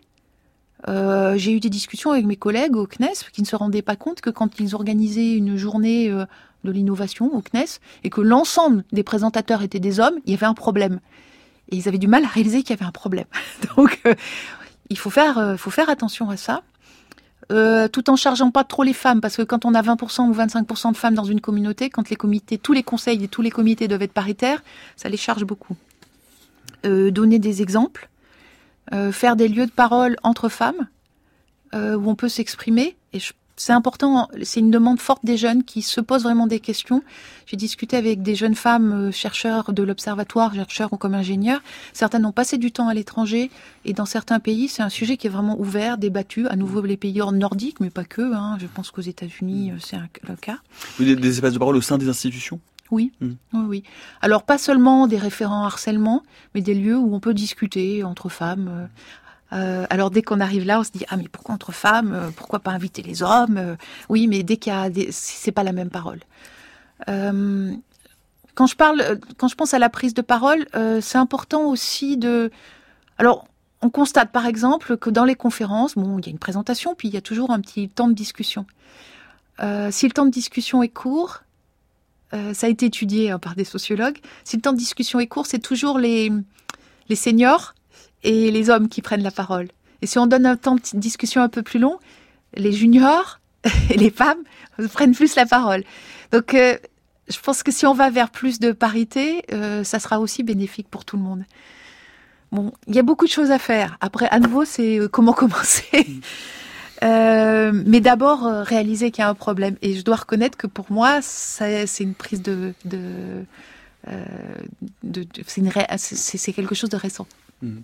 Euh, j'ai eu des discussions avec mes collègues au C N E S qui ne se rendaient pas compte que quand ils organisaient une journée euh, de l'innovation au C N E S et que l'ensemble des présentateurs étaient des hommes, il y avait un problème. Et ils avaient du mal à réaliser qu'il y avait un problème. Donc, euh, il faut faire, euh, faut faire attention à ça. Euh, tout en chargeant pas trop les femmes, parce que quand on a vingt pour cent ou vingt-cinq pour cent de femmes dans une communauté, quand les comités, tous les conseils et tous les comités doivent être paritaires, ça les charge beaucoup. Euh, donner des exemples, euh, faire des lieux de parole entre femmes, euh, où on peut s'exprimer, et je, c'est important, c'est une demande forte des jeunes qui se posent vraiment des questions. J'ai discuté avec des jeunes femmes euh, chercheurs de l'observatoire, chercheurs ou comme ingénieurs. Certaines ont passé du temps à l'étranger et dans certains pays, c'est un sujet qui est vraiment ouvert, débattu. À nouveau, les pays nordiques, mais pas que. Hein. Je pense qu'aux États-Unis, euh, c'est un, le cas. Des, des espaces de parole au sein des institutions ? Oui, mmh. oui, oui. Alors, pas seulement des référents harcèlement, mais des lieux où on peut discuter entre femmes. Euh, Euh, alors dès qu'on arrive là, on se dit ah mais pourquoi entre femmes, euh, pourquoi pas inviter les hommes euh, Oui, mais dès qu'il y a des, c'est pas la même parole. Euh, quand je parle, quand je pense à la prise de parole, euh, c'est important aussi de. Alors on constate par exemple que dans les conférences, bon, il y a une présentation, puis il y a toujours un petit temps de discussion. Euh, si le temps de discussion est court, euh, ça a été étudié hein, par des sociologues. Si le temps de discussion est court, c'est toujours les les seniors et les hommes qui prennent la parole. Et si on donne un temps de discussion un peu plus long, les juniors et les femmes prennent plus la parole. Donc, euh, je pense que si on va vers plus de parité, euh, ça sera aussi bénéfique pour tout le monde. Bon, il y a beaucoup de choses à faire. Après, à nouveau, c'est euh, comment commencer. euh, mais d'abord, euh, réaliser qu'il y a un problème. Et je dois reconnaître que pour moi, ça, c'est une prise de... de, euh, de, de c'est, une ré... c'est, c'est quelque chose de récent. Mmh.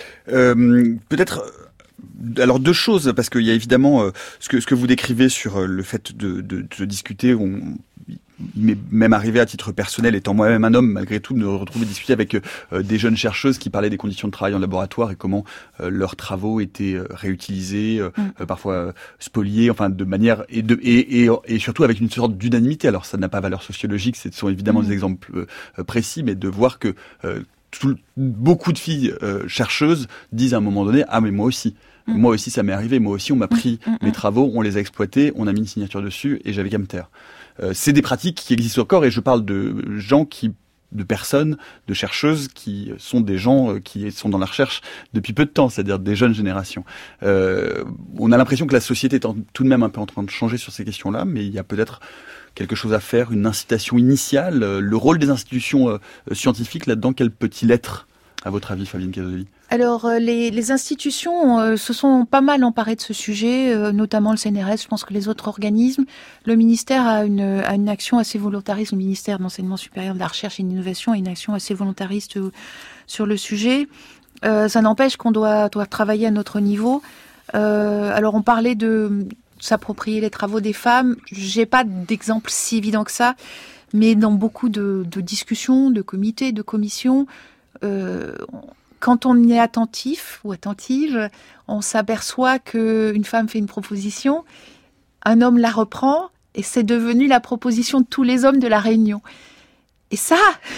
Euh, peut-être, alors deux choses, parce qu'il y a évidemment euh, ce que ce que vous décrivez sur euh, le fait de, de, de discuter. On, il m'est même arrivé à titre personnel, étant moi-même un homme, malgré tout, de me retrouver discuter avec euh, des jeunes chercheuses qui parlaient des conditions de travail en laboratoire et comment euh, leurs travaux étaient euh, réutilisés, euh, mmh. parfois euh, spoliés, enfin de manière et de et, et et surtout avec une sorte d'unanimité. Alors ça n'a pas valeur sociologique, ce sont évidemment mmh. des exemples euh, précis, mais de voir que euh, Tout, beaucoup de filles euh, chercheuses disent à un moment donné « Ah, mais moi aussi, mmh. moi aussi ça m'est arrivé, moi aussi on m'a pris mmh. mes travaux, on les a exploités, on a mis une signature dessus et j'avais qu'à me taire. Euh, » C'est des pratiques qui existent encore et je parle de gens qui, de personnes, de chercheuses qui sont des gens qui sont dans la recherche depuis peu de temps, c'est-à-dire des jeunes générations. Euh, on a l'impression que la société est en, tout de même un peu en train de changer sur ces questions-là, mais il y a peut-être quelque chose à faire, une incitation initiale. Le rôle des institutions euh, scientifiques là-dedans, quel peut-il être, à votre avis, Fabienne Casoli ? Alors, euh, les, les institutions euh, se sont pas mal emparées de ce sujet, euh, notamment le C N R S, je pense que les autres organismes. Le ministère a une, a une action assez volontariste, le ministère de l'Enseignement supérieur, de la Recherche et de l'Innovation a une action assez volontariste euh, sur le sujet. Euh, ça n'empêche qu'on doit, doit travailler à notre niveau. Euh, alors, on parlait de s'approprier les travaux des femmes. J'ai pas d'exemple si évident que ça, mais dans beaucoup de, de discussions, de comités, de commissions, euh, quand on y est attentif ou attentive, on s'aperçoit qu'une femme fait une proposition, un homme la reprend, et c'est devenu la proposition de tous les hommes de la réunion. Et ça,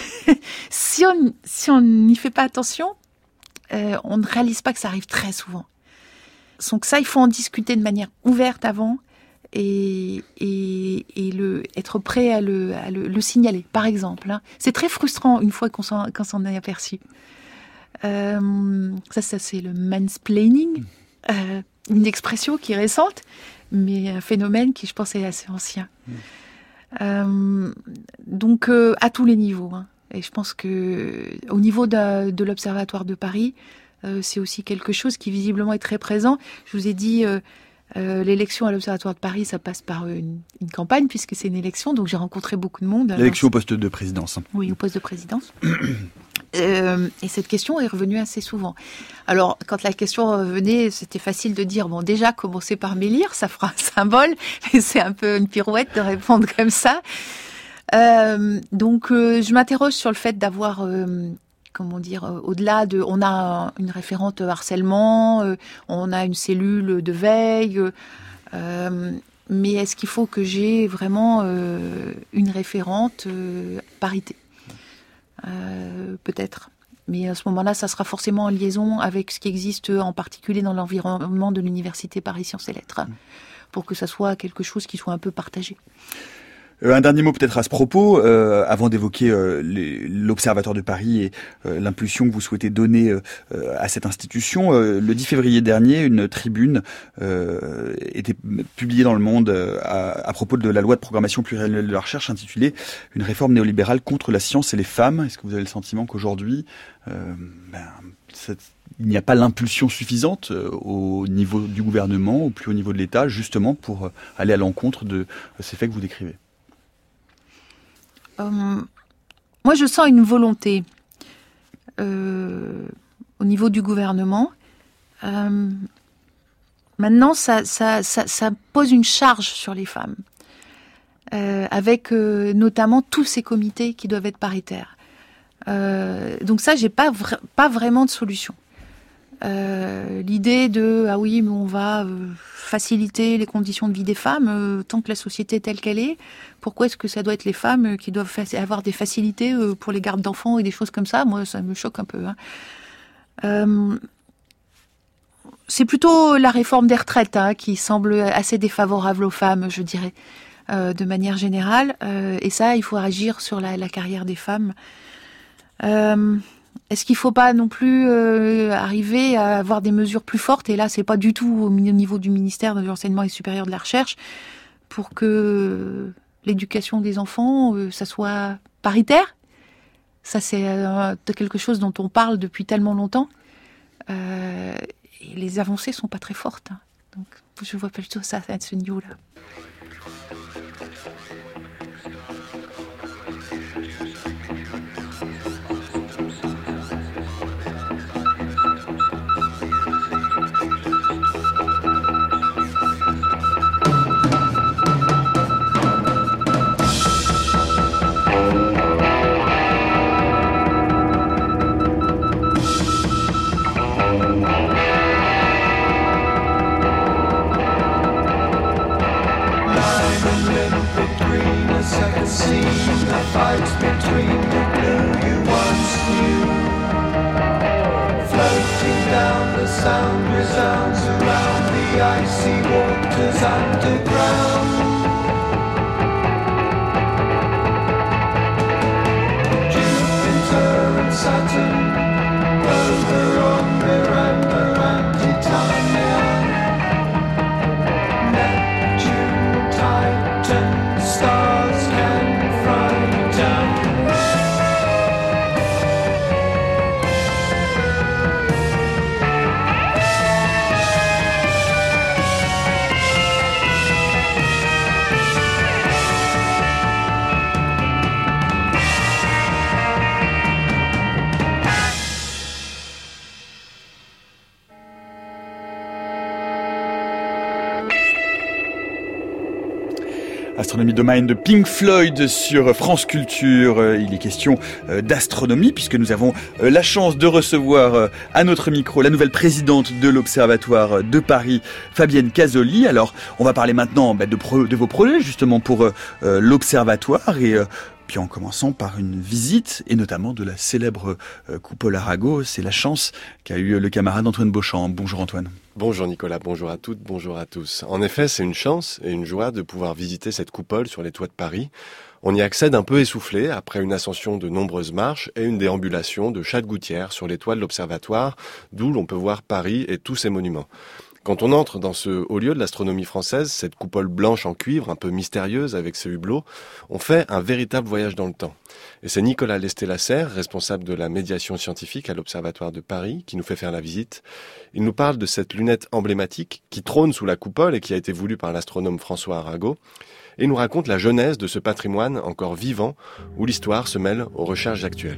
si on si on n'y fait pas attention, euh, on ne réalise pas que ça arrive très souvent. Donc ça, il faut en discuter de manière ouverte avant et, et, et le, être prêt à le, à le, le signaler, par exemple. Hein. C'est très frustrant une fois qu'on s'en, qu'on s'en est aperçu. Euh, ça, ça, c'est le mansplaining, euh, une expression qui est récente, mais un phénomène qui, je pense, est assez ancien. Mmh. Euh, donc, euh, à tous les niveaux. Hein. Et je pense que au niveau de, de l'Observatoire de Paris, euh, c'est aussi quelque chose qui visiblement est très présent. Je vous ai dit, euh, euh, l'élection à l'Observatoire de Paris, ça passe par une, une campagne, puisque c'est une élection, donc j'ai rencontré beaucoup de monde. L'élection au poste de présidence. Oui, au poste de présidence. Euh, et cette question est revenue assez souvent. Alors, quand la question revenait, c'était facile de dire, bon, déjà, commencer par m'élire, ça fera un symbole, et c'est un peu une pirouette de répondre comme ça. Euh, donc, euh, je m'interroge sur le fait d'avoir, euh, comment dire, euh, au-delà de, on a une référente harcèlement, euh, on a une cellule de veille, euh, mais est-ce qu'il faut que j'ai vraiment euh, une référente euh, parité ? Euh, peut-être. Mais à ce moment-là, ça sera forcément en liaison avec ce qui existe en particulier dans l'environnement de l'Université Paris Sciences et Lettres, pour que ça soit quelque chose qui soit un peu partagé. Euh, un dernier mot peut-être à ce propos, euh, avant d'évoquer euh, les, l'Observatoire de Paris et euh, l'impulsion que vous souhaitez donner euh, à cette institution. Euh, le dix février dernier, une tribune euh, était publiée dans Le Monde euh, à, à propos de la loi de programmation pluriannuelle de la recherche intitulée « Une réforme néolibérale contre la science et les femmes ». Est-ce que vous avez le sentiment qu'aujourd'hui, euh, ben, cette, il n'y a pas l'impulsion suffisante euh, au niveau du gouvernement, au plus haut niveau de l'État, justement pour euh, aller à l'encontre de euh, ces faits que vous décrivez ? Euh, moi, je sens une volonté euh, au niveau du gouvernement. Euh, maintenant, ça, ça, ça, ça pose une charge sur les femmes, euh, avec euh, notamment tous ces comités qui doivent être paritaires. Euh, donc ça, j'ai pas vra- pas vraiment de solution. Euh, l'idée de ah oui, mais on va euh, faciliter les conditions de vie des femmes euh, tant que la société est telle qu'elle est. Pourquoi est-ce que ça doit être les femmes euh, qui doivent fa- avoir des facilités euh, pour les gardes d'enfants et des choses comme ça ? Moi, ça me choque un peu. Hein. Euh, c'est plutôt la réforme des retraites hein, qui semble assez défavorable aux femmes, je dirais, euh, de manière générale. Euh, et ça, il faut agir sur la, la carrière des femmes. Euh, Est-ce qu'il ne faut pas non plus euh, arriver à avoir des mesures plus fortes ? Et là, c'est pas du tout au niveau du ministère de l'Enseignement supérieur de la Recherche, pour que l'éducation des enfants, euh, ça soit paritaire. Ça, c'est euh, quelque chose dont on parle depuis tellement longtemps. Euh, et les avancées ne sont pas très fortes. Hein. Donc, je vois plutôt ça à ce niveau-là. Astronomie Domaine de Pink Floyd sur France Culture. Il est question d'astronomie puisque nous avons la chance de recevoir à notre micro la nouvelle présidente de l'Observatoire de Paris, Fabienne Casoli. Alors, on va parler maintenant de, pro- de vos projets justement pour l'Observatoire et puis en commençant par une visite, et notamment de la célèbre euh, coupole Arago. C'est la chance qu'a eu le camarade Antoine Beauchamp. Bonjour Antoine. Bonjour Nicolas, bonjour à toutes, bonjour à tous. En effet, c'est une chance et une joie de pouvoir visiter cette coupole sur les toits de Paris. On y accède un peu essoufflé après une ascension de nombreuses marches et une déambulation de chats de gouttière sur les toits de l'Observatoire, d'où l'on peut voir Paris et tous ses monuments. Quand on entre dans ce haut lieu de l'astronomie française, cette coupole blanche en cuivre, un peu mystérieuse avec ses hublots, on fait un véritable voyage dans le temps. Et c'est Nicolas Lesté-Lasserre, responsable de la médiation scientifique à l'Observatoire de Paris, qui nous fait faire la visite. Il nous parle de cette lunette emblématique qui trône sous la coupole et qui a été voulue par l'astronome François Arago. Et il nous raconte la genèse de ce patrimoine encore vivant où l'histoire se mêle aux recherches actuelles.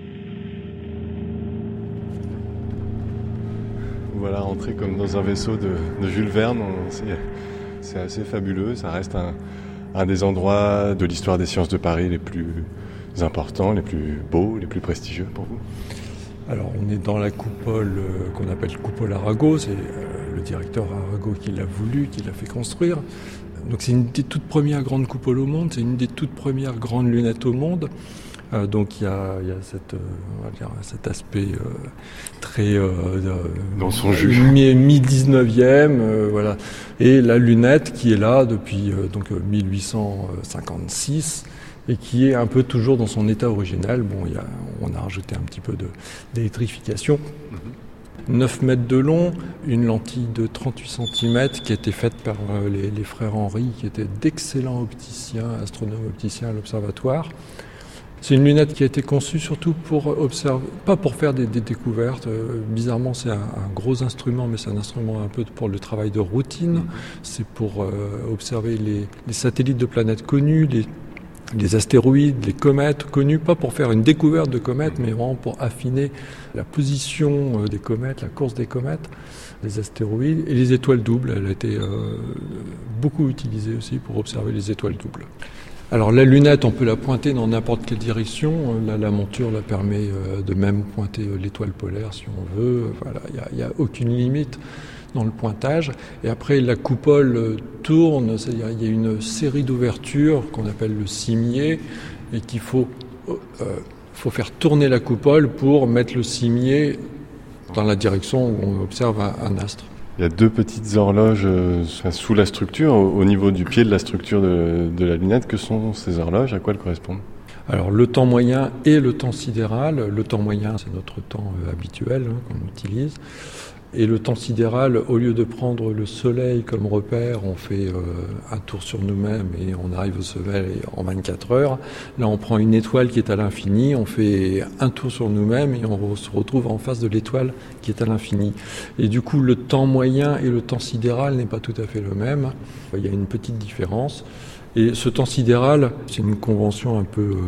Voilà, rentrer comme dans un vaisseau de, de Jules Verne, on, c'est, c'est assez fabuleux. Ça reste un, un des endroits de l'histoire des sciences de Paris les plus importants, les plus beaux, les plus prestigieux pour vous. Alors, on est dans la coupole euh, qu'on appelle coupole Arago. C'est euh, le directeur Arago qui l'a voulu, qui l'a fait construire. Donc, c'est une des toutes premières grandes coupoles au monde. C'est une des toutes premières grandes lunettes au monde. Euh, donc il y a, il y a cette, euh, on va dire, cet aspect euh, très euh, dans son jus mi-dix-neuvième, euh, voilà, et la lunette qui est là depuis euh, donc mille huit cent cinquante-six et qui est un peu toujours dans son état original. Bon, il y a, on a rajouté un petit peu de, d'électrification. Mm-hmm. neuf mètres de long, une lentille de trente-huit centimètres qui a été faite par euh, les, les frères Henry, qui étaient d'excellents opticiens, astronomes opticiens à l'Observatoire. C'est une lunette qui a été conçue surtout pour observer, pas pour faire des, des découvertes. Euh, bizarrement, c'est un, un gros instrument, mais c'est un instrument un peu pour le travail de routine. C'est pour euh, observer les, les satellites de planètes connues, les, les astéroïdes, les comètes connues, pas pour faire une découverte de comètes, mais vraiment pour affiner la position des comètes, la course des comètes, les astéroïdes et les étoiles doubles. Elle a été euh, beaucoup utilisée aussi pour observer les étoiles doubles. Alors la lunette, on peut la pointer dans n'importe quelle direction. Là, la monture la permet euh, de même pointer l'étoile polaire si on veut. Voilà, il n'y a, a aucune limite dans le pointage. Et après, la coupole tourne, c'est-à-dire il y a une série d'ouvertures qu'on appelle le cimier et qu'il faut, euh, faut faire tourner la coupole pour mettre le cimier dans la direction où on observe un, un astre. Il y a deux petites horloges euh, sous la structure, au, au niveau du pied de la structure de, de la lunette. Que sont ces horloges? À quoi elles correspondent? Alors le temps moyen et le temps sidéral. Le temps moyen, c'est notre temps euh, habituel hein, qu'on utilise. Et le temps sidéral, au lieu de prendre le soleil comme repère, on fait euh, un tour sur nous-mêmes et on arrive au soleil en vingt-quatre heures. Là, on prend une étoile qui est à l'infini, on fait un tour sur nous-mêmes et on se retrouve en face de l'étoile qui est à l'infini. Et du coup, le temps moyen et le temps sidéral n'est pas tout à fait le même. Il y a une petite différence. Et ce temps sidéral, c'est une convention un peu... Euh,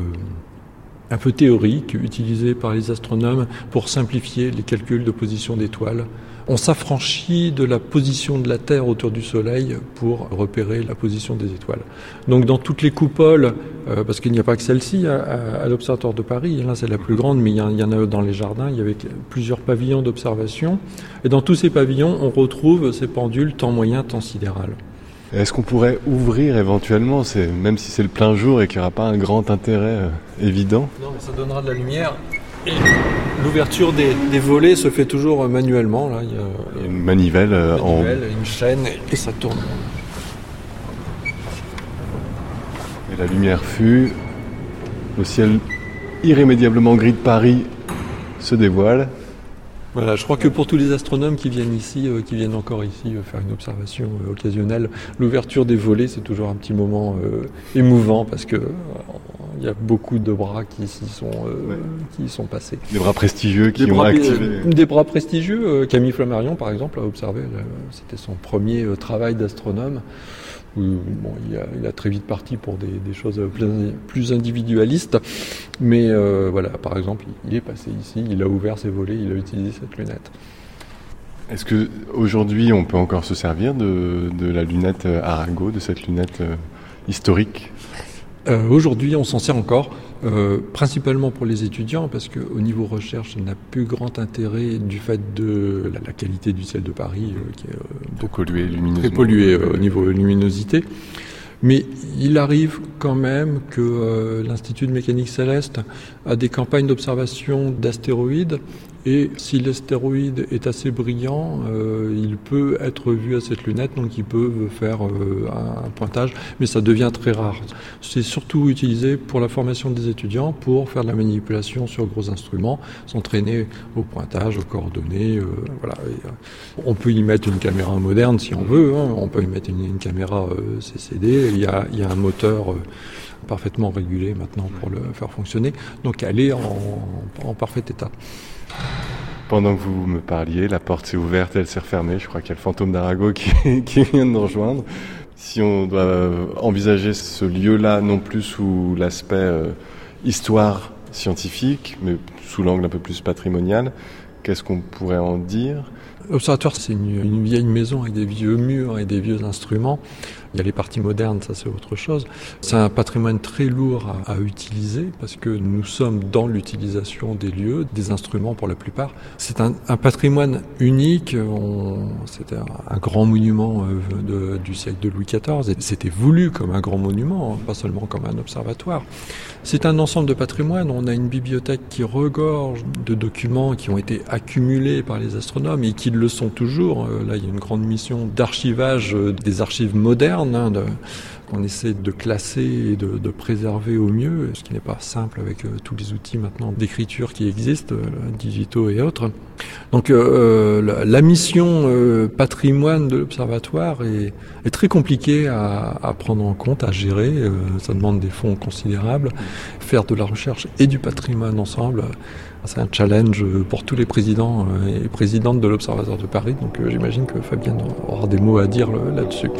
un peu théorique, utilisé par les astronomes pour simplifier les calculs de position d'étoiles. On s'affranchit de la position de la Terre autour du Soleil pour repérer la position des étoiles. Donc dans toutes les coupoles, euh, parce qu'il n'y a pas que celle-ci à, à, à l'Observatoire de Paris, là c'est la plus grande, mais il y, a, il y en a dans les jardins, il y avait plusieurs pavillons d'observation. Et dans tous ces pavillons, on retrouve ces pendules temps moyen, temps sidéral. Est-ce qu'on pourrait ouvrir éventuellement, c'est, même si c'est le plein jour et qu'il n'y aura pas un grand intérêt euh, évident? Non, mais ça donnera de la lumière. Et l'ouverture des, des volets se fait toujours manuellement. Là. Il y a une manivelle, euh, une, manivelle en... une chaîne, et ça tourne. Et la lumière fut, le ciel irrémédiablement gris de Paris se dévoile. Voilà, je crois que pour tous les astronomes qui viennent ici, euh, qui viennent encore ici euh, faire une observation euh, occasionnelle, l'ouverture des volets, c'est toujours un petit moment euh, émouvant parce que il euh, y a beaucoup de bras qui s'y sont, euh, ouais. qui y sont passés. Des bras prestigieux qui des ont bras, activé. Euh, des bras prestigieux. Euh, Camille Flammarion, par exemple, a observé. Là, c'était son premier euh, travail d'astronome. Où, bon, il, a, il a très vite parti pour des, des choses plus, plus individualistes, mais euh, voilà, par exemple, il est passé ici, il a ouvert ses volets, il a utilisé cette lunette. Est-ce qu'aujourd'hui, on peut encore se servir de, de la lunette Arago, de cette lunette historique ? euh, Aujourd'hui, on s'en sert encore, euh, principalement pour les étudiants, parce qu'au niveau recherche, ça n'a plus grand intérêt du fait de la, la qualité du ciel de Paris, euh, qui est euh, beaucoup pollué, lumineusement. Très pollué euh, au niveau luminosité. Mais il arrive quand même que euh, l'Institut de mécanique céleste a des campagnes d'observation d'astéroïdes, et si l'astéroïde est assez brillant, euh, il peut être vu à cette lunette, donc ils peuvent faire euh, un pointage, mais ça devient très rare. C'est surtout utilisé pour la formation des étudiants, pour faire de la manipulation sur gros instruments, s'entraîner au pointage, aux coordonnées. Euh, voilà. Et, euh, on peut y mettre une caméra moderne si on veut, hein. On peut y mettre une, une caméra euh, C C D, il y a, il y a un moteur euh, parfaitement régulé maintenant pour le faire fonctionner, donc elle est en, en parfait état. Pendant que vous me parliez, la porte s'est ouverte, elle s'est refermée. Je crois qu'il y a le fantôme d'Arago qui, qui vient de nous rejoindre. Si on doit envisager ce lieu-là non plus sous l'aspect euh, histoire scientifique, mais sous l'angle un peu plus patrimonial, qu'est-ce qu'on pourrait en dire ? L'observatoire, c'est une, une vieille maison avec des vieux murs et des vieux instruments. Il y a les parties modernes, ça c'est autre chose. C'est un patrimoine très lourd à, à utiliser parce que nous sommes dans l'utilisation des lieux, des instruments pour la plupart. C'est un, un patrimoine unique. On, c'était un, un grand monument euh, de, du siècle de Louis quatorze. Et c'était voulu comme un grand monument, pas seulement comme un observatoire. C'est un ensemble de patrimoine. On a une bibliothèque qui regorge de documents qui ont été accumulés par les astronomes et qui le sont toujours. Là, il y a une grande mission d'archivage des archives modernes, hein, de, qu'on essaie de classer et de, de préserver au mieux, ce qui n'est pas simple avec euh, tous les outils maintenant d'écriture qui existent, euh, digitaux et autres. Donc euh, la, la mission euh, patrimoine de l'Observatoire est, est très compliquée à, à prendre en compte, à gérer. Euh, ça demande des fonds considérables. Faire de la recherche et du patrimoine ensemble, c'est un challenge pour tous les présidents et présidentes de l'Observatoire de Paris. Donc euh, j'imagine que Fabienne aura des mots à dire là-dessus.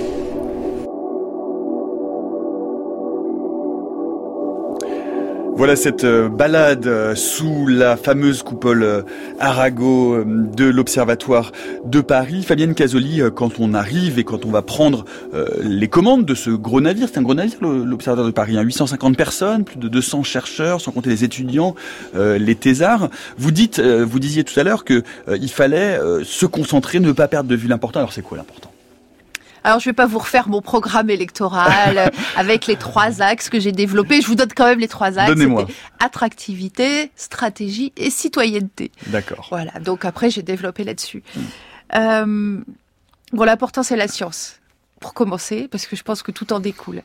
Voilà cette balade sous la fameuse coupole Arago de l'Observatoire de Paris. Fabienne Casoli, quand on arrive et quand on va prendre les commandes de ce gros navire, c'est un gros navire l'Observatoire de Paris, hein, huit cent cinquante personnes, plus de deux cents chercheurs, sans compter les étudiants, euh, les thésards. Vous dites, euh, vous disiez tout à l'heure que euh, il fallait euh, se concentrer, ne pas perdre de vue l'important. Alors c'est quoi l'important ? Alors, je vais pas vous refaire mon programme électoral avec les trois axes que j'ai développés. Je vous donne quand même les trois axes. Donnez-moi. C'était attractivité, stratégie et citoyenneté. D'accord. Voilà. Donc après, j'ai développé là-dessus. Mmh. Euh, bon, l'important, c'est la science. Pour commencer, parce que je pense que tout en découle.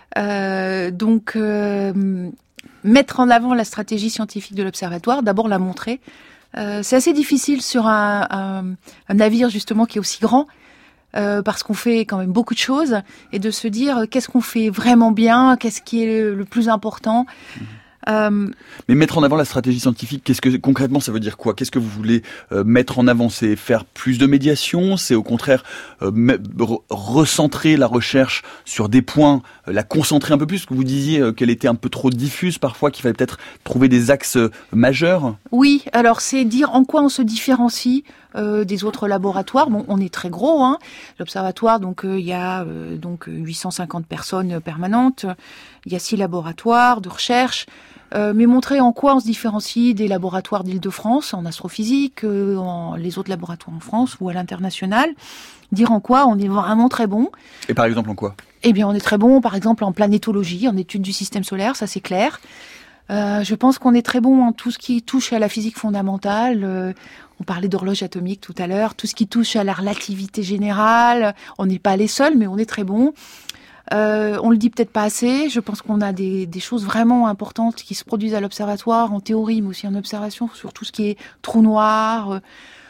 Euh, donc, euh, mettre en avant la stratégie scientifique de l'Observatoire, d'abord la montrer. Euh, c'est assez difficile sur un, un, un navire, justement, qui est aussi grand. Euh, parce qu'on fait quand même beaucoup de choses, et de se dire euh, qu'est-ce qu'on fait vraiment bien, qu'est-ce qui est le, le plus important. Mmh. Euh, Mais mettre en avant la stratégie scientifique, qu'est-ce que concrètement ça veut dire quoi ? Qu'est-ce que vous voulez euh, mettre en avant ? C'est faire plus de médiation ? C'est au contraire euh, me, re, recentrer la recherche sur des points, euh, la concentrer un peu plus ? Parce que vous disiez euh, qu'elle était un peu trop diffuse parfois, qu'il fallait peut-être trouver des axes euh, majeurs. Oui, alors c'est dire en quoi on se différencie euh, des autres laboratoires. Bon, on est très gros, hein. L'observatoire, donc il euh, y a euh, donc huit cent cinquante personnes permanentes. Il y a six laboratoires de recherche. Euh, mais montrer en quoi on se différencie des laboratoires d'Île-de-France en astrophysique, euh, en les autres laboratoires en France ou à l'international. Dire en quoi on est vraiment très bon. Et par exemple en quoi ? Eh bien, on est très bon, par exemple, en planétologie, en étude du système solaire, ça c'est clair. Euh, je pense qu'on est très bon en tout ce qui touche à la physique fondamentale. Euh, on parlait d'horloge atomique tout à l'heure. Tout ce qui touche à la relativité générale. On n'est pas les seuls, mais on est très bon. Euh, on le dit peut-être pas assez. Je pense qu'on a des, des choses vraiment importantes qui se produisent à l'observatoire, en théorie, mais aussi en observation, sur tout ce qui est trou noir,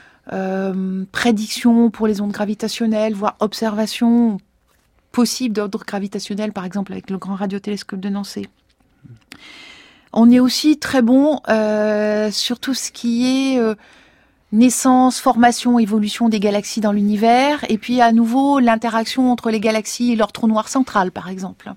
euh, prédiction pour les ondes gravitationnelles, voire observation possible d'ordre gravitationnel, par exemple avec le grand radiotélescope de Nancy. On est aussi très bon euh, sur tout ce qui est euh, naissance, formation, évolution des galaxies dans l'univers, et puis à nouveau l'interaction entre les galaxies et leur trou noir central, par exemple.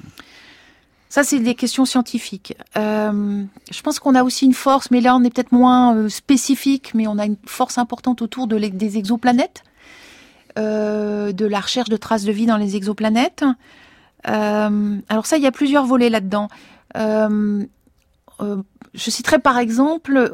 Ça, c'est des questions scientifiques. Euh, je pense qu'on a aussi une force, mais là on est peut-être moins euh, spécifique, mais on a une force importante autour de les, des exoplanètes, euh, de la recherche de traces de vie dans les exoplanètes. Euh, alors ça, il y a plusieurs volets là-dedans. Euh, euh, je citerai par exemple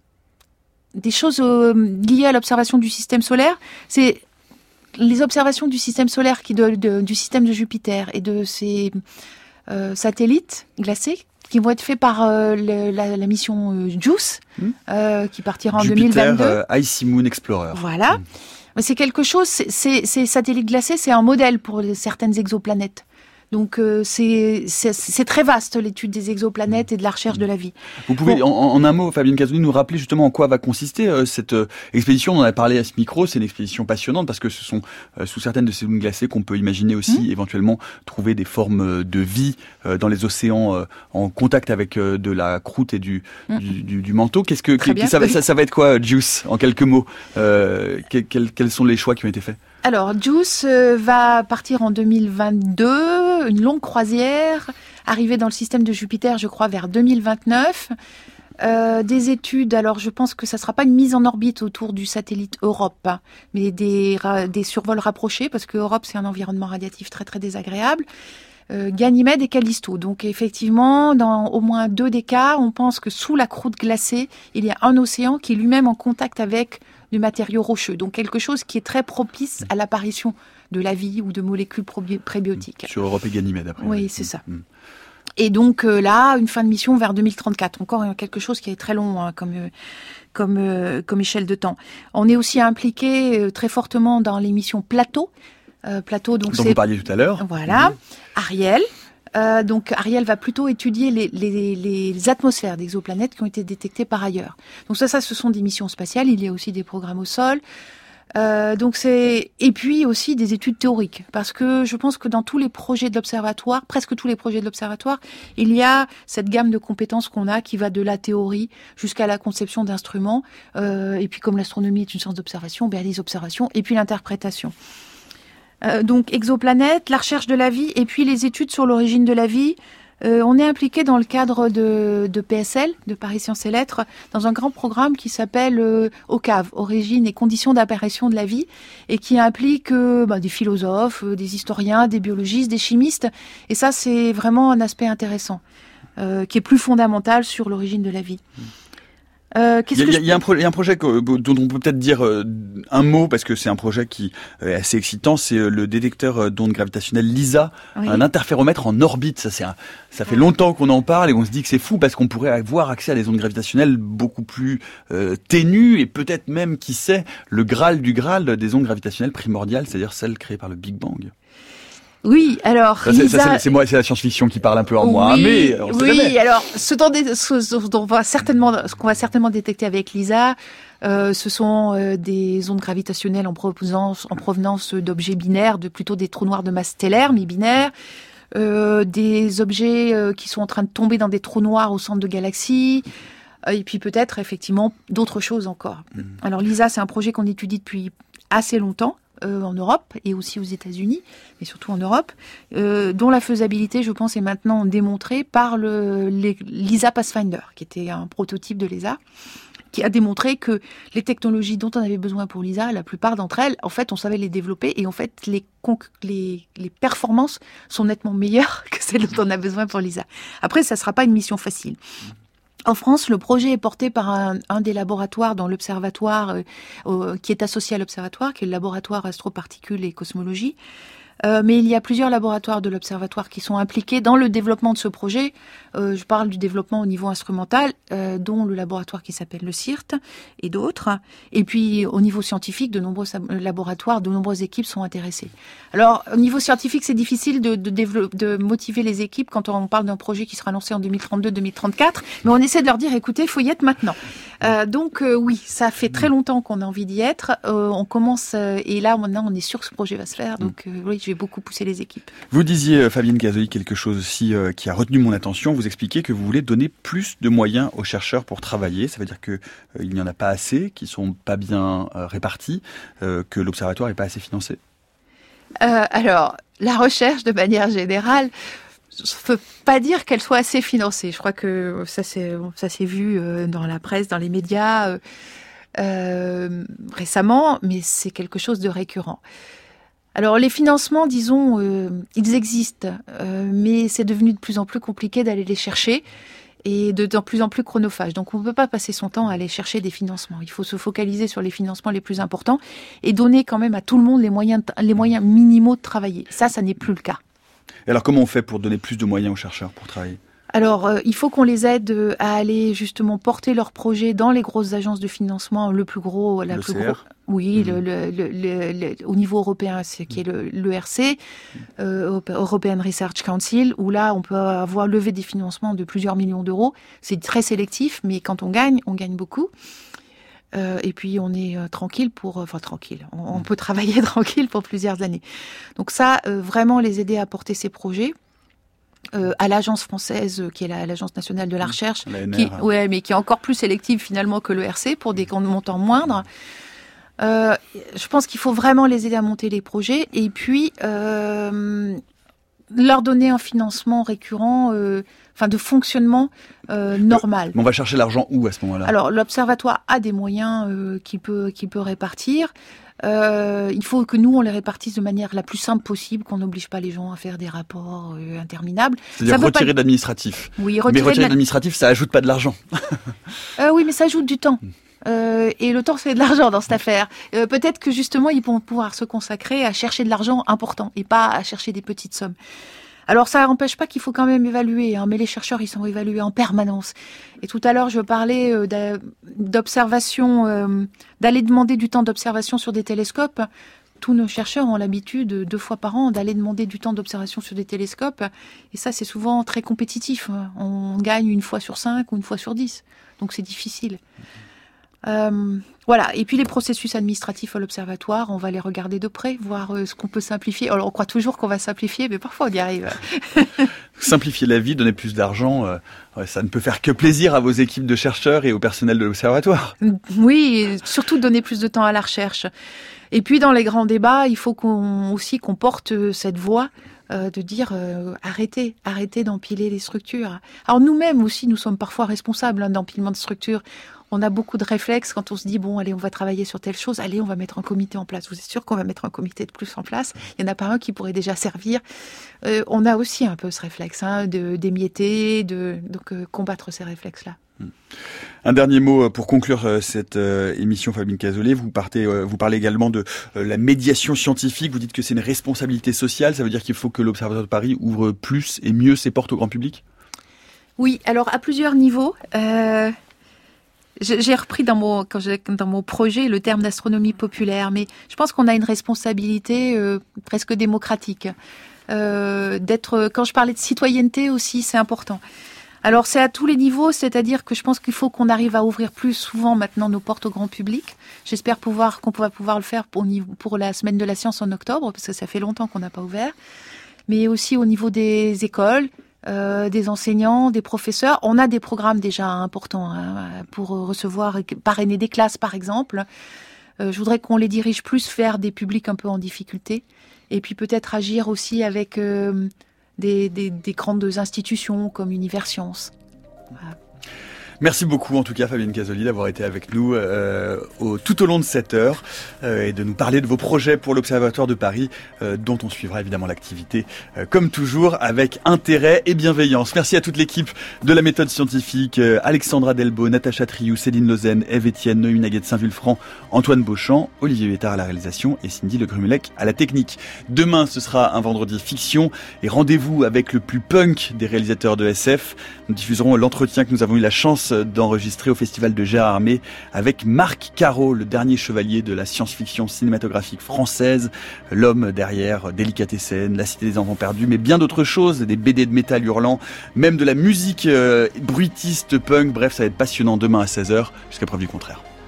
des choses euh, liées à l'observation du système solaire. C'est les observations du système solaire, qui de, de, du système de Jupiter et de ses euh, satellites glacés, qui vont être faits par euh, le, la, la mission euh, JUICE, mmh. euh, qui partira Jupiter, en deux mille vingt-deux. Euh, Icy Moon Explorer. Voilà. Mmh. Mais c'est quelque chose, c'est, c'est, ces satellites glacés, c'est un modèle pour certaines exoplanètes. Donc euh, c'est, c'est, c'est très vaste, l'étude des exoplanètes et de la recherche de la vie. Vous pouvez, bon. en, en un mot, Fabienne Casoni, nous rappeler justement en quoi va consister euh, cette euh, expédition. On en a parlé à ce micro, c'est une expédition passionnante parce que ce sont euh, sous certaines de ces zones glacées qu'on peut imaginer aussi mmh. éventuellement trouver des formes de vie euh, dans les océans euh, en contact avec euh, de la croûte et du, mmh. du, du, du manteau. Qu'est-ce que, que ça, va, ça, ça va être quoi, JUICE, en quelques mots euh, quels, quels, quels sont les choix qui ont été faits? Alors, JUICE euh, va partir en deux mille vingt-deux, une longue croisière, arriver dans le système de Jupiter, je crois, vers deux mille vingt-neuf. Euh, des études, alors je pense que ça ne sera pas une mise en orbite autour du satellite Europe, hein, mais des, des survols rapprochés, parce que Europe, c'est un environnement radiatif très très désagréable. Euh, Ganymède et Callisto. Donc effectivement, dans au moins deux des cas, on pense que sous la croûte glacée, il y a un océan qui est lui-même en contact avec du matériau rocheux. Donc quelque chose qui est très propice à l'apparition de la vie ou de molécules probi- prébiotiques. Sur Europe et Ganymède après. Oui, c'est ça. Mmh. Et donc euh, là, une fin de mission vers deux mille trente-quatre. Encore quelque chose qui est très long hein, comme, euh, comme, euh, comme échelle de temps. On est aussi impliqué euh, très fortement dans les missions Plateau. Euh, Plateau, donc dont c'est... vous parliez tout à l'heure. Voilà. Mmh. Ariel. Euh, donc Ariel va plutôt étudier les, les, les atmosphères d'exoplanètes qui ont été détectées par ailleurs. Donc ça, ça, ce sont des missions spatiales. Il y a aussi des programmes au sol. Euh, donc c'est et puis aussi des études théoriques, parce que je pense que dans tous les projets de l'observatoire, presque tous les projets de l'observatoire, il y a cette gamme de compétences qu'on a qui va de la théorie jusqu'à la conception d'instruments. Euh, et puis comme l'astronomie est une science d'observation, ben, les observations et puis l'interprétation. Euh, donc exoplanètes, la recherche de la vie et puis les études sur l'origine de la vie. Euh, on est impliqué dans le cadre de, de P S L, de Paris Sciences et Lettres, dans un grand programme qui s'appelle euh, O C A V, Origine et conditions d'apparition de la vie, et qui implique euh, bah, des philosophes, euh, des historiens, des biologistes, des chimistes. Et ça, c'est vraiment un aspect intéressant, euh, qui est plus fondamental sur l'origine de la vie. Euh, il, y a, que il, y a un pro, il y a un projet que, dont on peut peut-être dire euh, un mot, parce que c'est un projet qui est assez excitant, c'est euh, le détecteur d'ondes gravitationnelles LISA, oui. un interféromètre en orbite. Ça, c'est un, ça fait longtemps qu'on en parle et on se dit que c'est fou parce qu'on pourrait avoir accès à des ondes gravitationnelles beaucoup plus euh, ténues et peut-être même, qui sait, le Graal du Graal des ondes gravitationnelles primordiales, c'est-à-dire celles créées par le Big Bang. Oui, alors ça, c'est, Lisa... ça, c'est, c'est moi, c'est la science-fiction qui parle un peu en oui, moi, mais on sait oui. jamais. Alors ce dont, ce dont on va certainement, ce qu'on va certainement détecter avec LISA, euh, ce sont euh, des ondes gravitationnelles en provenance, en provenance d'objets binaires, de plutôt des trous noirs de masse stellaire, mais binaires, euh, des objets euh, qui sont en train de tomber dans des trous noirs au centre de galaxies. Et puis peut-être effectivement d'autres choses encore. Mmh. Alors LISA, c'est un projet qu'on étudie depuis assez longtemps. Euh, en Europe et aussi aux États-Unis, mais surtout en Europe, euh, dont la faisabilité, je pense, est maintenant démontrée par le LISA Pathfinder, qui était un prototype de l'E S A, qui a démontré que les technologies dont on avait besoin pour LISA, la plupart d'entre elles, en fait, on savait les développer et en fait, les, conc- les, les performances sont nettement meilleures que celles dont on a besoin pour LISA. Après, ça ne sera pas une mission facile. En France, le projet est porté par un, un des laboratoires dans l'observatoire euh, euh, qui est associé à l'observatoire, qui est le laboratoire astroparticules et cosmologie. Euh, mais il y a plusieurs laboratoires de l'observatoire qui sont impliqués dans le développement de ce projet. Euh, je parle du développement au niveau instrumental, euh, dont le laboratoire qui s'appelle le C I R T et d'autres. Et puis au niveau scientifique, de nombreux laboratoires, de nombreuses équipes sont intéressées. Alors au niveau scientifique, c'est difficile de, de, développer, de motiver les équipes quand on parle d'un projet qui sera lancé en deux mille trente-deux deux mille trente-quatre, mais on essaie de leur dire, écoutez, il faut y être maintenant. Euh, donc euh, oui, ça fait très longtemps qu'on a envie d'y être. Euh, on commence, euh, et là maintenant on est sûr que ce projet va se faire. Donc euh, oui, j'ai beaucoup poussé les équipes. Vous disiez, Fabienne Casoni, quelque chose aussi euh, qui a retenu mon attention. Vous expliquez que vous voulez donner plus de moyens aux chercheurs pour travailler. Ça veut dire que euh, il n'y en a pas assez, qu'ils sont pas bien euh, répartis, euh, que l'observatoire n'est pas assez financé. Euh, alors, la recherche, de manière générale, je ne peux pas dire qu'elle soit assez financée. Je crois que ça s'est, ça s'est vu euh, dans la presse, dans les médias euh, euh, récemment, mais c'est quelque chose de récurrent. Alors les financements, disons, euh, ils existent, euh, mais c'est devenu de plus en plus compliqué d'aller les chercher et de, de plus en plus chronophage. Donc on ne peut pas passer son temps à aller chercher des financements. Il faut se focaliser sur les financements les plus importants et donner quand même à tout le monde les moyens, les moyens minimaux de travailler. Ça, ça n'est plus le cas. Et alors comment on fait pour donner plus de moyens aux chercheurs pour travailler ? Alors, euh, il faut qu'on les aide à aller justement porter leurs projets dans les grosses agences de financement, le plus gros, la le plus C R. gros. Oui, Mmh. le, le, le, le, le, au niveau européen, c'est qui est le, l'E R C, euh, European Research Council, où là, on peut avoir levé des financements de plusieurs millions d'euros. C'est très sélectif, mais quand on gagne, on gagne beaucoup. Euh, et puis on est euh, tranquille pour, enfin tranquille, on, on peut travailler tranquille pour plusieurs années. Donc ça, euh, vraiment les aider à porter ces projets. Euh, à l'agence française, euh, qui est la, l'agence nationale de la recherche, qui, ouais, mais qui est encore plus sélective finalement que l'E R C pour des montants moindres. Euh, je pense qu'il faut vraiment les aider à monter les projets et puis euh, leur donner un financement récurrent, euh, enfin de fonctionnement euh, normal. Mais on va chercher l'argent où à ce moment-là ? Alors l'observatoire a des moyens euh, qu'il peut, qu'il peut répartir. Euh, il faut que nous, on les répartisse de manière la plus simple possible, qu'on n'oblige pas les gens à faire des rapports euh, interminables. C'est-à-dire ça retirer pas... de l'administratif. Oui, retirer mais retirer de, la... de l'administratif, ça ajoute pas de l'argent. euh, oui, mais ça ajoute du temps. Euh, et le temps, c'est de l'argent dans cette affaire. Euh, peut-être que justement, ils vont pouvoir se consacrer à chercher de l'argent important et pas à chercher des petites sommes. Alors ça n'empêche pas qu'il faut quand même évaluer, hein, mais les chercheurs, ils sont évalués en permanence. Et tout à l'heure, je parlais euh, d'observation, euh, d'aller demander du temps d'observation sur des télescopes. Tous nos chercheurs ont l'habitude, deux fois par an, d'aller demander du temps d'observation sur des télescopes. Et ça, c'est souvent très compétitif. On gagne une fois sur cinq ou une fois sur dix. Donc c'est difficile. Euh, voilà. Et puis les processus administratifs à l'observatoire, on va les regarder de près, voir euh, ce qu'on peut simplifier. Alors on croit toujours qu'on va simplifier, mais parfois on y arrive. Simplifier la vie, donner plus d'argent, euh, ouais, ça ne peut faire que plaisir à vos équipes de chercheurs et au personnel de l'observatoire. Oui, et surtout donner plus de temps à la recherche. Et puis dans les grands débats, il faut qu'on aussi qu'on porte cette voix. Euh, de dire euh, arrêtez, arrêtez d'empiler les structures. Alors nous-mêmes aussi, nous sommes parfois responsables hein, d'empilement de structures. On a beaucoup de réflexes quand on se dit bon, allez, on va travailler sur telle chose, allez, on va mettre un comité en place. Vous êtes sûr qu'on va mettre un comité de plus en place ? Il n'y en a pas un qui pourrait déjà servir. Euh, on a aussi un peu ce réflexe hein, de d'émietter, de donc euh, combattre ces réflexes-là. Un dernier mot pour conclure cette émission, Fabienne Cazollet. Vous, partez, vous parlez également de la médiation scientifique. Vous dites que c'est une responsabilité sociale. Ça veut dire qu'il faut que l'Observatoire de Paris ouvre plus et mieux ses portes au grand public ? Oui, alors à plusieurs niveaux. Euh, j'ai repris dans mon, quand j'ai, dans mon projet le terme d'astronomie populaire, mais je pense qu'on a une responsabilité euh, presque démocratique. Euh, d'être, quand je parlais de citoyenneté aussi, c'est important. Alors c'est à tous les niveaux, c'est-à-dire que je pense qu'il faut qu'on arrive à ouvrir plus souvent maintenant nos portes au grand public. J'espère pouvoir qu'on va pouvoir le faire pour, pour la semaine de la science en octobre, parce que ça fait longtemps qu'on n'a pas ouvert. Mais aussi au niveau des écoles, euh, des enseignants, des professeurs. On a des programmes déjà importants hein, pour recevoir, parrainer des classes par exemple. Euh, je voudrais qu'on les dirige plus vers des publics un peu en difficulté. Et puis peut-être agir aussi avec... Euh, Des, des, des grandes institutions comme Universcience. Voilà. Merci beaucoup en tout cas Fabienne Cazollet d'avoir été avec nous euh, au, tout au long de cette heure euh, et de nous parler de vos projets pour l'Observatoire de Paris euh, dont on suivra évidemment l'activité euh, comme toujours avec intérêt et bienveillance. Merci à toute l'équipe de la méthode scientifique, euh, Alexandra Delbo, Natacha Triou, Céline Lozen, Ève Etienne, Noémie Naguet de Saint-Vulfranc, Antoine Beauchamp, Olivier Huettard à la réalisation et Cindy Le Grumelec à la technique. Demain ce sera un vendredi fiction et rendez-vous avec le plus punk des réalisateurs de S F. Nous diffuserons l'entretien que nous avons eu la chance d'enregistrer au Festival de Gérardmer avec Marc Caro, le dernier chevalier de la science-fiction cinématographique française, l'homme derrière Délicatessen, La Cité des Enfants Perdus, mais bien d'autres choses, des B D de métal hurlant, même de la musique euh, bruitiste punk. Bref, ça va être passionnant demain à seize heures, jusqu'à preuve du contraire.